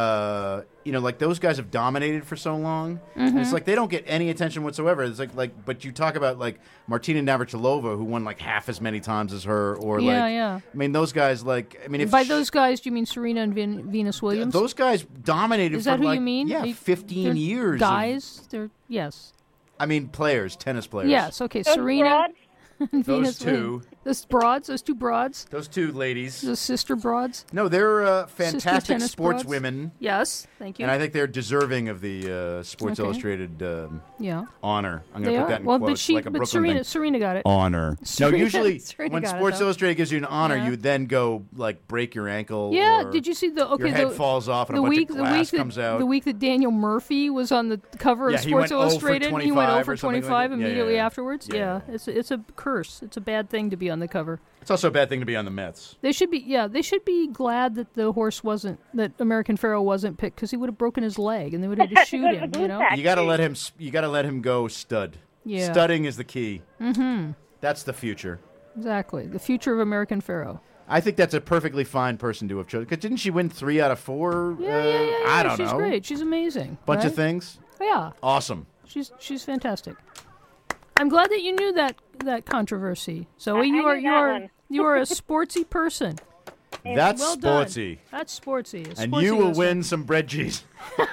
Uh, you know, like those guys have dominated for so long. And Mm-hmm. it's like they don't get any attention whatsoever. It's like like, but you talk about like Martina Navratilova, who won like half as many times as her, or Yeah, like yeah. I mean, those guys like I mean, if By sh- those guys, do you mean Serena and Ven- Venus Williams? those guys dominated Is for that who like you mean? yeah, Are you- fifteen they're years. of- Guys, they're yes, I mean, players, tennis players. yes. Okay, Those Serena broads, and Those Venus two. Williams. Those broads, those two broads, Those two ladies. those sister broads. No, they're uh, Sister fantastic tennis sports broads? women. Yes, thank you. And I think they're deserving of the uh, Sports Okay. Illustrated um, yeah, honor. I'm they going to put are. that in well, quotes, but she, like a but Brooklyn Serena, thing. Serena got it. Honor. Serena- no, usually Serena when got it, Sports though. Illustrated gives you an honor, Yeah. you then go like break your ankle. Yeah, or did you see the okay? your head the, falls off and the a bunch week, of the glass week comes that, out. The week that Daniel Murphy was on the cover Yeah, of he Sports went oh for Illustrated, he went twenty-five over or something like twenty-five that. Yeah, yeah, immediately yeah. afterwards. Yeah, Yeah, it's a, it's a curse. It's a bad thing to be on the cover. It's also a bad thing to be on the Mets. They should be, yeah, they should be glad that the horse wasn't, that American Pharaoh wasn't picked, because he would have broken his leg, and they would have had to shoot him. You know, You got to let him. s- You got to let him go stud. Yeah. Studding is the key. Mm-hmm. That's the future. exactly. The future of American Pharaoh. I think that's a perfectly fine person to have chosen. Because didn't she win three out of four? Yeah, uh, yeah, yeah, yeah. I don't she's know. great. She's amazing. Bunch right? of things. Yeah. Awesome. She's she's fantastic. I'm glad that you knew that that controversy. Zoe, I- you I are knew you that are one. you are a sportsy person. That's Well done. sportsy. That's sportsy. A And sportsy you will listener. win some bread cheese.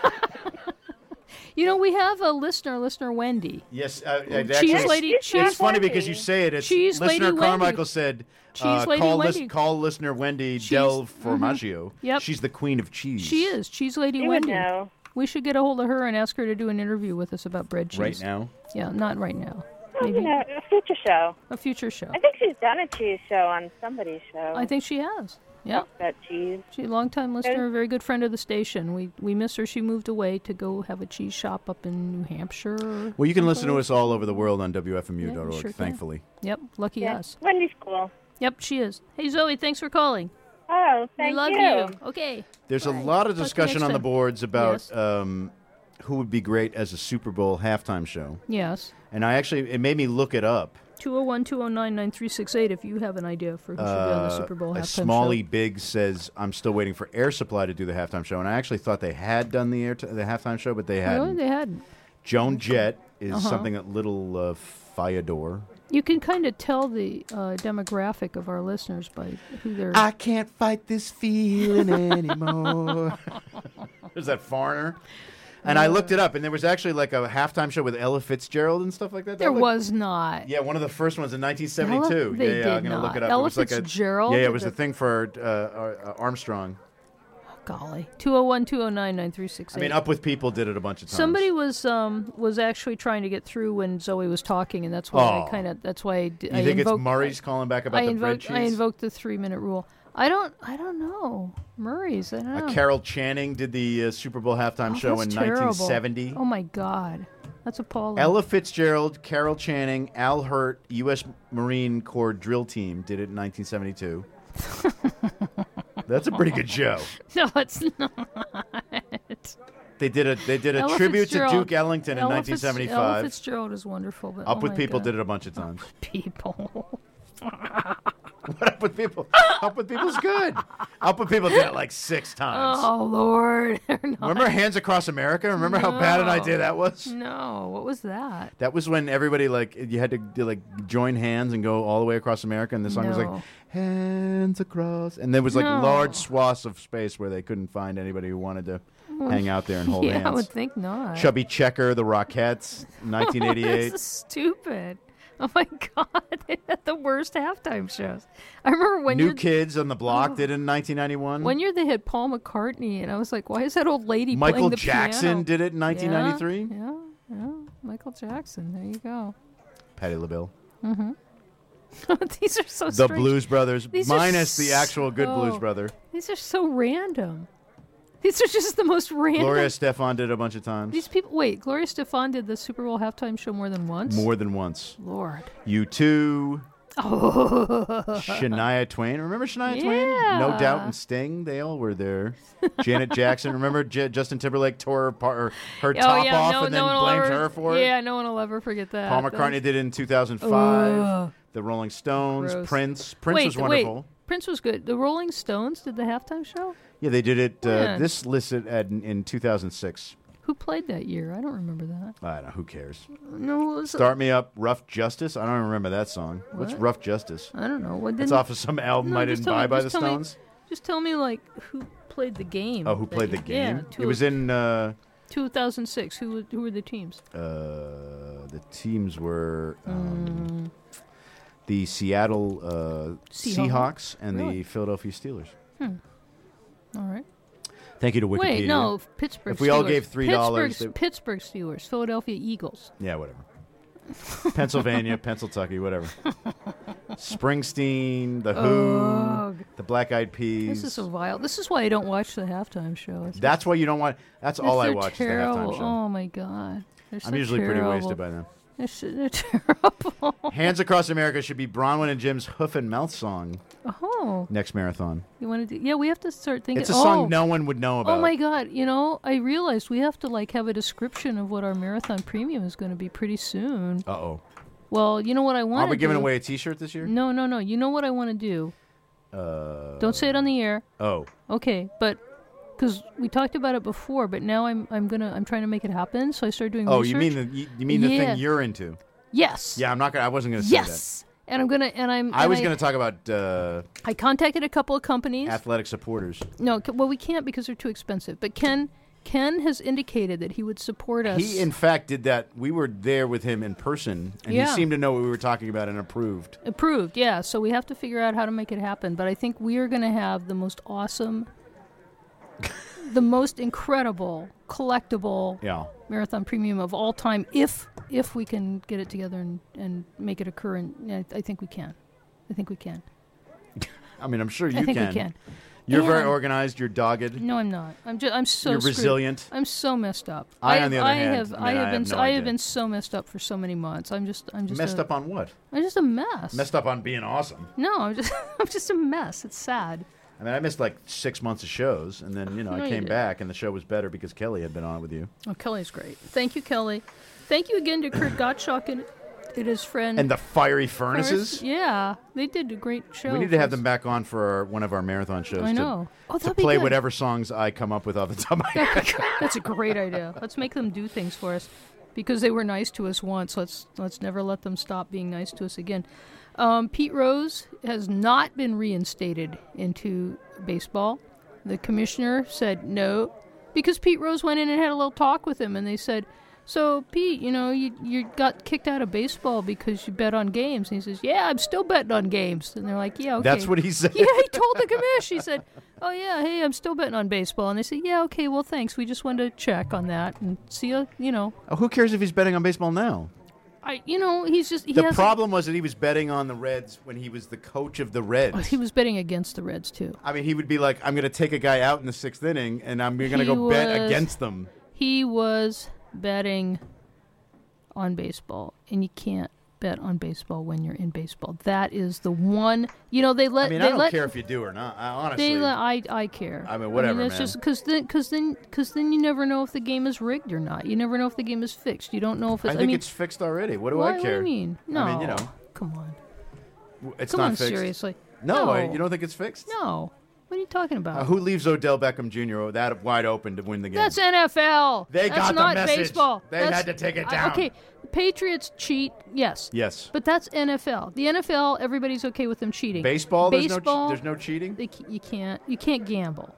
You know, we have a listener, listener Wendy. Yes. Uh, it Cheese actually, lady. It's Cheese It's funny Wendy. because you say it. It's Cheese listener lady Carmichael Wendy. said, Cheese uh, lady call, Wendy. call listener Wendy Cheese- Del Formaggio. Yep. She's the queen of cheese. She is Cheese Lady You would Wendy. know. We should get a hold of her and ask her to do an interview with us about bread cheese. Right now. Yeah, not right now. Oh, you Maybe know, a future show. a future show. I think she's done a cheese show on somebody's show. I think she has. Yeah. That cheese. She's a long-time listener, a very good friend of the station. We we miss her. She moved away to go have a cheese shop up in New Hampshire. or Well, you can listen to someplace. us all over the world on W F M U dot Yeah, org, you sure can. thankfully. Yep, lucky Yeah. us. Wendy's cool. Yep, she is. Hey, Zoe, thanks for calling. Oh, thank we love you. you. Okay. There's a Bye. lot of Talk to you discussion next on the time. boards about Yes. um, who would be great as a Super Bowl halftime show. Yes. And I actually, it made me look it up. two oh one, two oh nine, nine three six eight if you have an idea for who should be on the Uh, Super Bowl a halftime Smalley show. Biggs says, I'm still waiting for Air Supply to do the halftime show. And I actually thought they had done the air t- the halftime show, but they hadn't. Really? They hadn't. Joan Jett is Uh-huh. something that little uh, Fyodor. You can kind of tell the uh, demographic of our listeners by who they're... I can't fight this feeling anymore. There's that foreigner. And I looked it up, and there was actually like a halftime show with Ella Fitzgerald and stuff like that. That there looked- was not. Yeah, one of the first ones in nineteen seventy-two. Ella- they yeah, yeah, did I'm gonna not. look it up. Ella it was like a, Fitzgerald Yeah, yeah, it did was the- the thing for uh, uh, Armstrong. Golly. two oh one, two oh nine, nine three six eight. I mean, Up With People did it a bunch of times. Somebody was um was actually trying to get through when Zoe was talking, and that's why Oh. I kind of that's why I, d- You I think invoked, it's Murray's calling back about I the bread invoked cheese? I invoked the three minute rule. I don't I don't know Murray's. I don't know. Uh, Carol Channing did the uh, Super Bowl halftime Oh, show that's in terrible. nineteen seventy. Oh my God, that's appalling. Ella Fitzgerald, Carol Channing, Al Hurt, U S Marine Corps drill team did it in nineteen seventy-two. That's a pretty good show. No, it's not. They did a they did a Ella tribute Fitzgerald- to Duke Ellington in Ella nineteen Fitz- Ella seventy-five. Fitzgerald is wonderful, but Up oh With my People God. did it a bunch of times. People. What Up With People? Up With People's good. Up With People did it like six times. Oh Lord. They're not- Remember Hands Across America? Remember how bad an No. idea that was? No, what was that? That was when everybody like you had to do, like join hands and go all the way across America, and the song was like No. hands across, and there was like No. large swaths of space where they couldn't find anybody who wanted to hang out there and hold yeah, I hands. would think not. Chubby Checker, the Rockettes, nineteen eighty-eight. This is stupid. Oh my God, they had the worst halftime shows. I remember when New you're Kids on the Block did it in nineteen ninety-one. one year they had Paul McCartney, and I was like, why is that old lady Michael playing the Jackson piano? did it in nineteen ninety-three. Yeah, yeah, yeah, Michael Jackson. There you go. Patti LaBelle. These are so The strange. Blues Brothers, These are minus the actual good Blues so- Brother. These are so random. These are just the most random. Gloria Stefan did it a bunch of times. These people. Wait, Gloria Stefan did the Super Bowl halftime show more than once. More than once. Lord. U two. Oh. Shania Twain. Remember Shania Twain? Yeah. No Doubt and Sting. They all were there. Janet Jackson. Remember J- Justin Timberlake tore her, par- or her Oh, top yeah, off no, and no then one will blamed ever, her for it? Yeah, no one will ever forget that. Paul That McCartney was- did it in two thousand five. Ugh. The Rolling Stones. Gross. Prince. Prince wait, was wonderful. Wait, Prince was good. The Rolling Stones did the halftime show? Yeah, they did it. Uh, When? this listed at, in two thousand six. Who played that year? I don't remember that. I don't know. Who cares? No, it was Start Me Up, Rough Justice. I don't remember that song. What's What? Rough Justice? I don't know. What It's didn't, off of some album No, I just didn't tell buy me- by the just tell me- Stones. Just tell me, like, who played the game. Oh, who that played the year. game? Yeah, two, It was in uh, two thousand six. Who were- who were the teams? uh, the teams were um, Mm. the Seattle uh, Seahawks? Seahawks and Really? the Philadelphia Steelers. All right. Thank you to Wikipedia. Wait, no, Pittsburgh. If we all Steelers. gave three dollars, Pittsburgh, Pittsburgh Steelers, Philadelphia Eagles. Yeah, whatever. Pennsylvania, Pennsylvania, whatever. Springsteen, The Who, Ugh. the Black Eyed Peas. This is so vile. This is why I don't watch the halftime show. It's That's why you don't want. That's all I they're watch. Terrible. Is the halftime show. Oh my god. They're I'm so usually pretty terrible. wasted by then. They're, so, they're terrible. Hands Across America should be Bronwyn and Jim's Hoof and Mouth song Oh, next marathon. you want to do? Yeah, we have to start thinking. It's a oh. song no one would know about. Oh my god! You know, I realized we have to like have a description of what our marathon premium is going to be pretty soon. Uh oh. Well, you know what I want. Are we giving do? away a T-shirt this year? No, no, no. You know what I want to do Uh, Don't say it on the air. Oh. Okay, but because we talked about it before, but now I'm I'm gonna I'm trying to make it happen. So I started doing Oh, research. you mean the you, you mean the Yeah. thing you're into? Yes. Yeah, I'm not gonna. I wasn't gonna say Yes. And I'm gonna and I'm. that. I and was gonna talk about uh, I contacted a couple of companies. athletic supporters. No, c- well we can't because they're too expensive. But Ken Ken has indicated that he would support us. He, in fact, did that. We were there with him in person, and Yeah. he seemed to know what we were talking about and approved. Approved, yeah. So we have to figure out how to make it happen. But I think we are going to have the most awesome, the most incredible, collectible Yeah. marathon premium of all time. If if we can get it together and, and make it occur, and yeah, I think we can. I think we can. I mean, I'm sure you I think can. we can. You're very And- organized. You're dogged. No, I'm not. I'm just. I'm so. You're screwed. resilient. I'm so messed up. I, have, on the other I hand, have. I mean, I have I been. have no I have idea. been so messed up for so many months. I'm just. I'm just Messed a, up on what? I'm just a mess. Messed up on being awesome. No, I'm just. I'm just a mess. It's sad. I mean, I missed like six months of shows, and then you know No, I you came didn't. back, and the show was better because Kelly had been on with you. Oh, Kelly's great. Thank you, Kelly. Thank you again to Kurt Gottschalk and, and his friend. And the fiery furnaces. Yeah, they did a great show. We need to have for them back on for our, one of our marathon shows. I to- know. Oh, To, that'd be play good. whatever songs I come up with off the top of my head. us. That's a great idea. Let's make them do things for us because they were nice to us once. Let's let's never let them stop being nice to us again. Um, Pete Rose has not been reinstated into baseball. The commissioner said no because Pete Rose went in and had a little talk with him, and they said, "So Pete, you know, you you got kicked out of baseball because you bet on games." And he says, "Yeah, I'm still betting on games." And they're like, "Yeah, okay." That's what he said. Yeah, he told the commish. He said, "Oh yeah, hey, I'm still betting on baseball." And they said, "Yeah, okay, well, thanks. We just wanted to check on that and see, you, you know, Oh, who cares if he's betting on baseball now? I, you know, he's just he The has problem was that he was betting on the Reds when he was the coach of the Reds. Oh, he was betting against the Reds too. I mean, he would be like, "I'm going to take a guy out in the sixth inning, and I'm going to He go bet was- against them." He was betting on baseball, and you can't bet on baseball when you're in baseball. That is the one. You know, they let. I mean, they I don't let, care if you do or not. I, honestly, They let, I I care. I mean, whatever, I mean, it's man. just because then because then because then you never know if the game is rigged or not. You never know if the game is fixed. You don't know if it's. I think mean, it's fixed already. What do why, I What do care? you mean? No. I mean, you know, Come on. it's Come not on, fixed. seriously. No, I, No. you don't think it's fixed? No. What are you talking about? Uh, who leaves Odell Beckham Junior that wide open to win the game? That's N F L. They That's got the not message. baseball. They That's- had to take it uh, down. okay, the Patriots cheat. Yes. Yes. But that's N F L. The N F L, everybody's okay with them cheating. Baseball, there's no che- Baseball, there's no cheating? They, c- you can't. You can't gamble.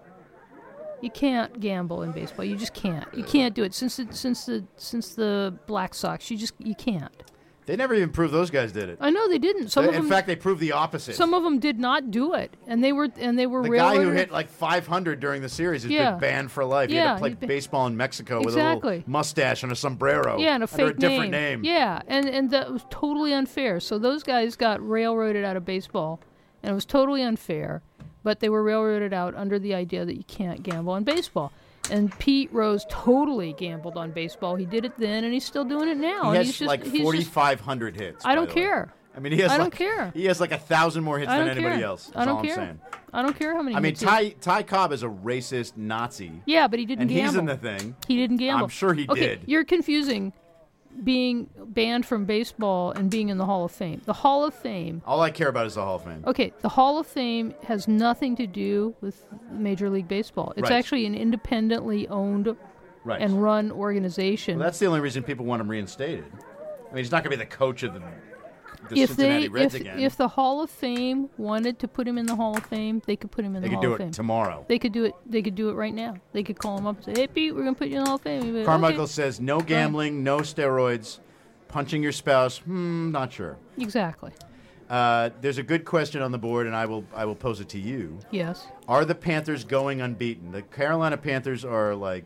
You can't gamble in baseball. You just can't. You can't do it since the, since the since the Black Sox. You just you can't. They never even proved those guys did it. I know they didn't. Some They- of in them. fact, they proved the opposite. some of them did not do it, and they were and they were the guy who railroaded- hit like five hundred during the series has Yeah. been banned for life. He Yeah, had to play he's been- baseball in Mexico with a Exactly. little mustache and a sombrero. Yeah, and a under fake a different name. Yeah, and and that was totally unfair. So those guys got railroaded out of baseball, and it was totally unfair. But they were railroaded out under the idea that you can't gamble on baseball. And Pete Rose totally gambled on baseball. He did it then, and he's still doing it now. He and has he's just, like he's just- forty-five hundred hits. I by don't the way. care. I mean, he has I don't like, care. He has like a thousand more hits I than don't anybody care. else. That's I don't all care. I'm saying. I don't care how many. I mean, hits he- Ty Ty Cobb is a racist Nazi. Yeah, but he didn't and gamble. he's in the thing. He didn't gamble. I'm sure he okay, did. You're confusing being banned from baseball and being in the Hall of Fame. The Hall of Fame. All I care about is the Hall of Fame. Okay, the Hall of Fame has nothing to do with Major League Baseball. It's Right. actually an independently owned Right. and run organization. Well, that's the only reason people want him reinstated. I mean, he's not going to be the coach of the, the if Cincinnati they, Reds if, again. if the Hall of Fame wanted to put him in the Hall of Fame, they could put him in they the could Hall do of it Fame. tomorrow. They could do it. They could do it right now. They could call him up and say, "Hey, Pete, we're gonna put you in the Hall of Fame." He'd be like, Carmichael "Okay." says no gambling, no steroids, punching your spouse. Hmm, not sure. Exactly. Uh, there's a good question on the board, and I will I will pose it to you. Yes. Are the Panthers going unbeaten? The Carolina Panthers are like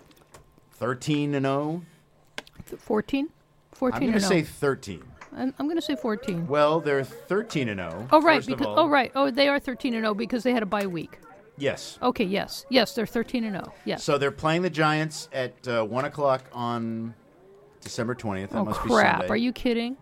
thirteen and zero. Fourteen. Fourteen. I'm going or to no? say thirteen. I'm, I'm going to say fourteen. Well, they're thirteen and zero. Oh right, first of because all. oh right, oh they are thirteen and zero because they had a bye week. Yes. Okay, yes, yes, they're thirteen and zero. Yes. So they're playing the Giants at uh, one o'clock on December twentieth. That oh must be crap! Sunday. Are you kidding?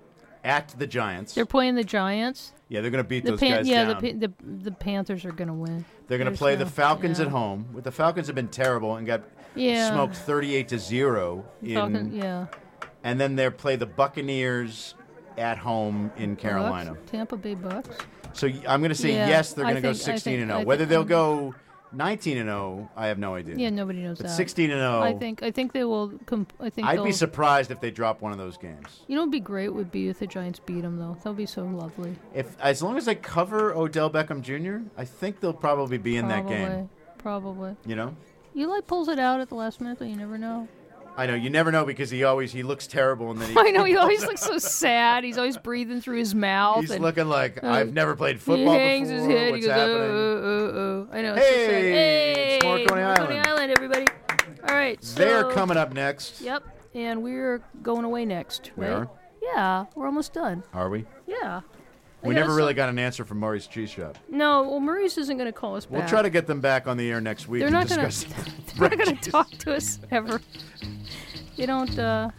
At the Giants. They're playing the Giants. yeah, they're going to beat The those Pan- guys yeah, down. the, Pa- the the Panthers are going to win. they're going to There's play the no- Falcons yeah. at home. With the Falcons have been terrible and got Yeah. smoked thirty-eight to zero in Falcon, yeah. and then they play the Buccaneers at home in Carolina. Bucks? Tampa Bay Bucks. So y- I'm going to say Yeah, yes, they're I going to go think- I sixteen think- and I oh. think- Whether they'll go nineteen and oh, I have no idea. Yeah, nobody knows But that. sixteen and oh. I think I think they will. Comp- I think I'd they'll, be surprised if they drop one of those games. You know, what'd be great would be if the Giants beat them though. That would be so lovely. If as long as they cover Odell Beckham Junior, I think they'll probably be in probably, that game. Probably. You know. Eli pulls it out at the last minute, though. You never know. I know you never know because he always he looks terrible and then he. I know he always looks so sad. He's always breathing through his mouth. He's and, looking like uh, I've never played football he hangs before. his head. What's he goes, happening? oh, oh, oh, oh. I know. It's so sad. Hey, Hey, it's More Coney Island. Island, everybody. All right. So, They're coming up next. Yep, and we're going away next. We right? are? Yeah, we're almost done. Are we? Yeah. I We got never some- really got an answer from Murray's Cheese Shop. No, well, Maurice isn't going to call us back. We'll try to get them back on the air next week. They're and not going discuss to. They're not going to talk to us ever. They don't. Uh,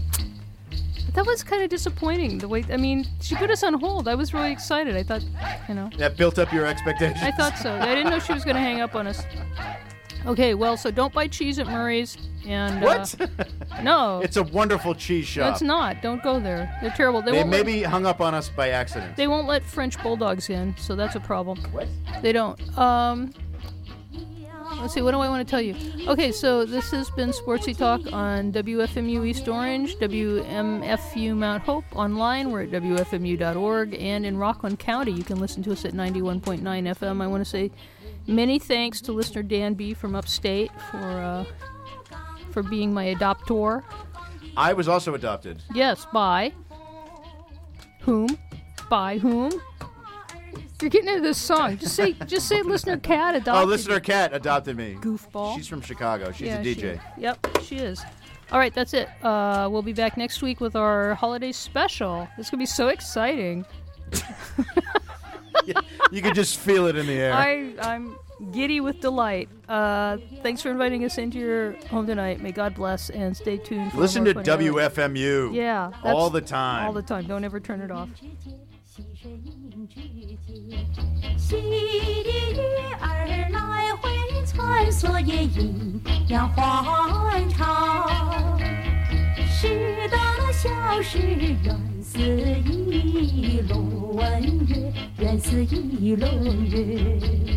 that was kind of disappointing. The way I mean, she put us on hold. I was really excited. I thought, you know. That built up your expectations. I thought so. I didn't know she was going to hang up on us. Okay, well, so don't buy cheese at Murray's. And What? Uh, no, It's a wonderful cheese shop. it's not. Don't go there. They're terrible. They, They won't let- maybe hung up on us by accident. They won't let French bulldogs in, so that's a problem. What? They don't. Um, let's see. What do I want to tell you? Okay, so this has been Sportsy Talk on W F M U East Orange, W M F U Mount Hope. Online, we're at W F M U dot org, and in Rockland County, you can listen to us at ninety-one point nine F M. I want to say many thanks to listener Dan B. from upstate for uh, for being my adoptor. I was also adopted. Yes, by whom? By whom? You're getting into this song. Just say, just say, listener Cat adopted. Oh, listener Cat adopted me. Goofball. She's from Chicago. She's Yeah, a D J. She, yep, she is. All right, that's it. Uh, we'll be back next week with our holiday special. It's gonna be so exciting. You can just feel it in the air. I, I'm giddy with delight. Uh, thanks for inviting us into your home tonight. May God bless, and stay tuned. For Listen more to Coney W Island. F M U. Yeah, that's all the time. All the time. Don't ever turn it off. 喜日儿来回穿梭也阴阳欢唱，是大小事原似一轮月，原似一轮月。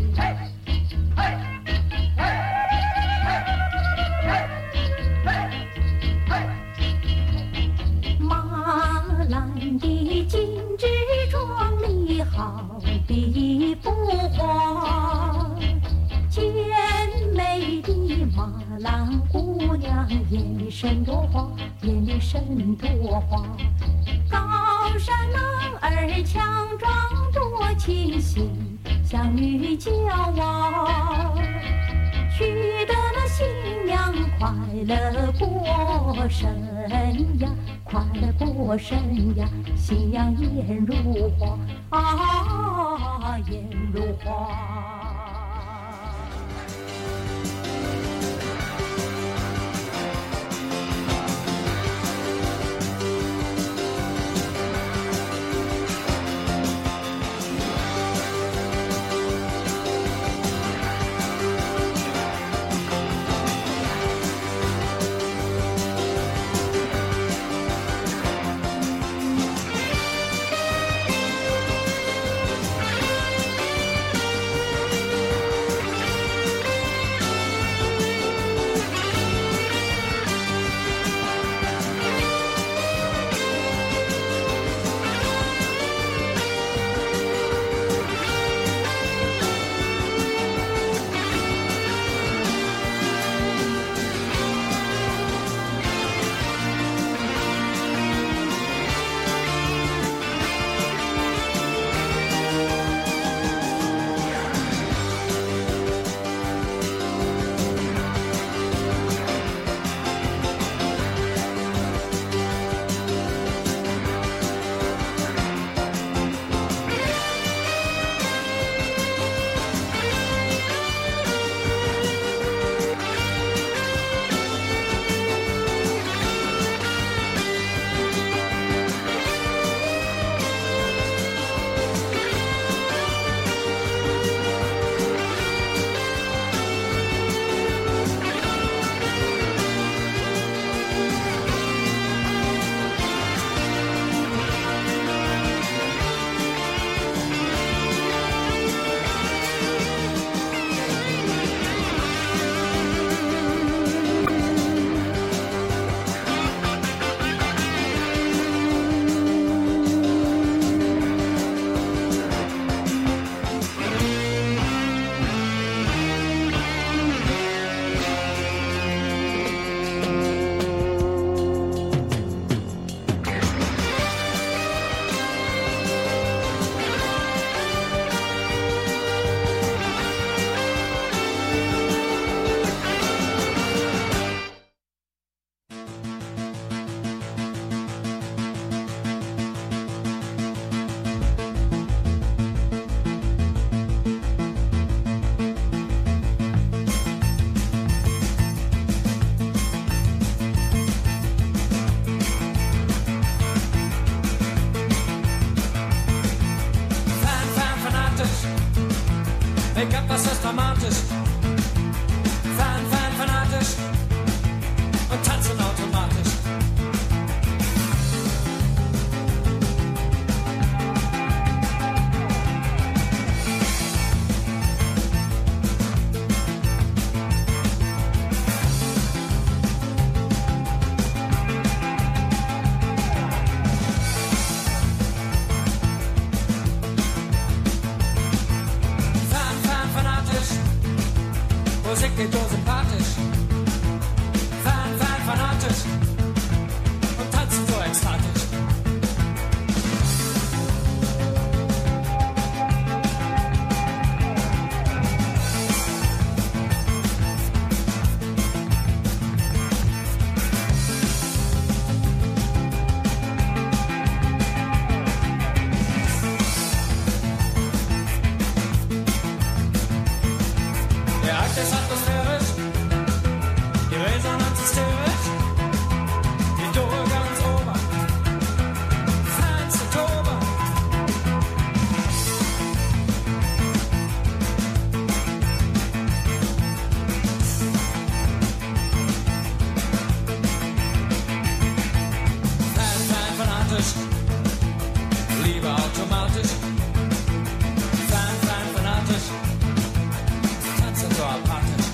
马兰的金枝壮丽，好比幅画。健美的马兰姑娘，眼里生朵花，眼里生朵花。高山男儿强壮多情形，像女娇娃。娶得那新娘，快乐过生呀，快乐过生呀，新娘颜如花啊，颜如花。 tanzen automatisch. Fan, fan, fanatisch. Musik geht so sympathisch. Fan, fan, fanatisch. Und tanzen so ekstatisch. Der Akt ist atmosphärisch, die Resonanz hysterisch, die Dore ganz ober, feinste Tober. Fan, fan, fanatisch, Liebe automatisch. Fan, fan, fanatisch, tanzen so apathisch.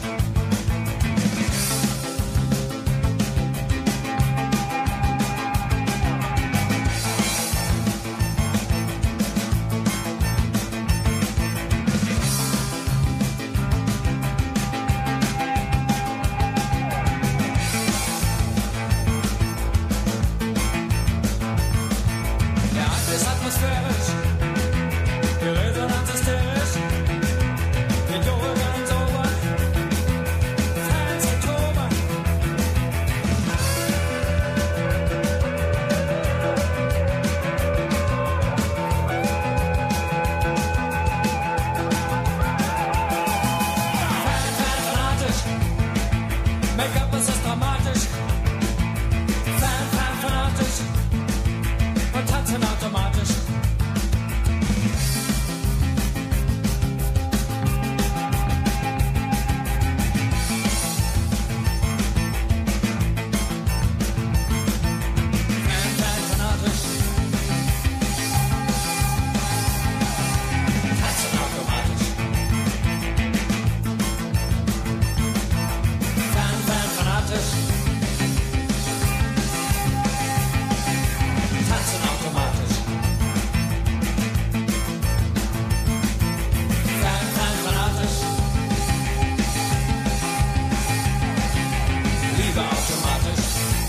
Der Akt ist atmosphärisch, die Resonanz hysterisch, die Dore ganz ober, feinste Tober. Fan, fan, fanatisch, Make-up ist es dramatisch. Fan, fan, fanatisch und tanzen automatisch. Fan, fan, fanatisch. Tanzen automatisch. Fan, fan, fanatisch. Tanzen automatisch. Fan, fan, fanatisch. Liebe automatisch.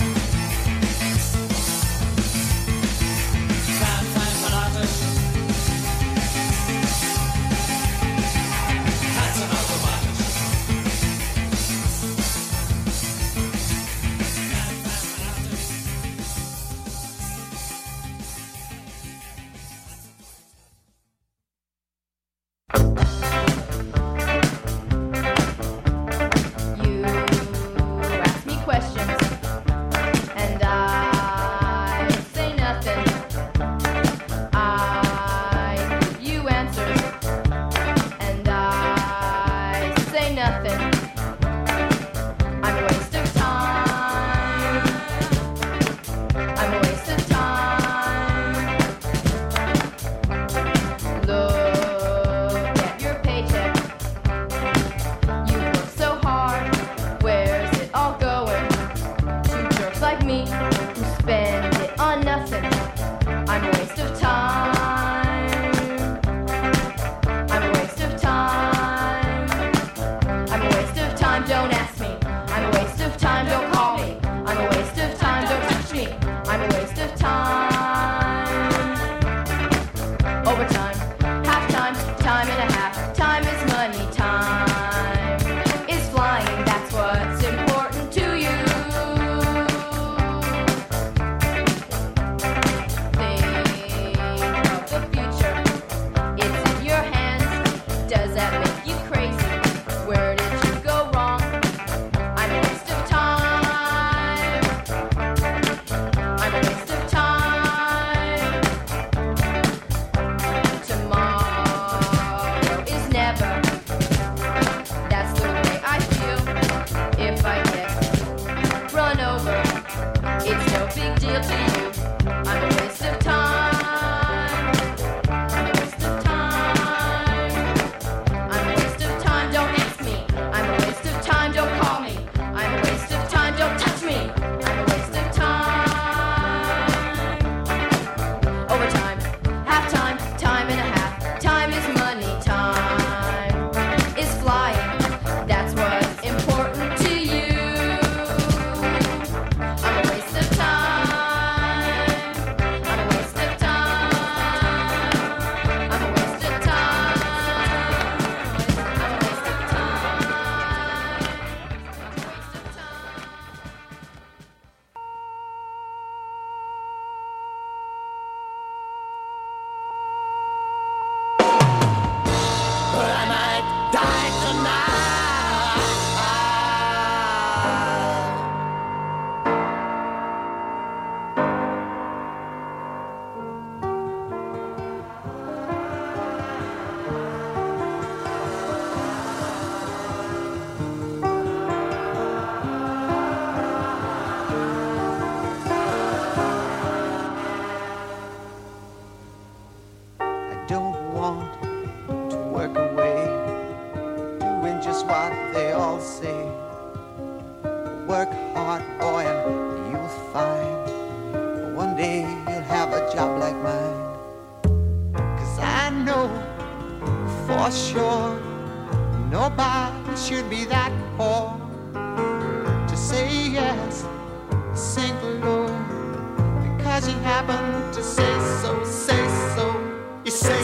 Fan, fan, fanatisch. Tanzen automatisch. Fan, fan, fanatisch. You ask me questions, and I say nothing. I give you answers, and I say nothing. I'm a waste of time. I'm a waste of time. Look at your to you. I'm a waste of time. I'm a waste of time. I'm a waste of time, don't ask me. I'm a waste of time, don't call me. I'm a waste of time, don't touch me. I'm a waste of time. Overtime, half time, time and a half. Time is money, time is flying. That's what's important to you. I'm a waste of time. I'm a waste of time. I'm a waste of time. I'm a waste of time. I'm a waste of time. But I might die tonight. I don't want to work away, doing just what they all say. Work hard, boy, and you'll find one day you'll have a job like mine. 'Cause I know for sure nobody should be that poor to say yes, sing low, because you happen to say so, say so. You say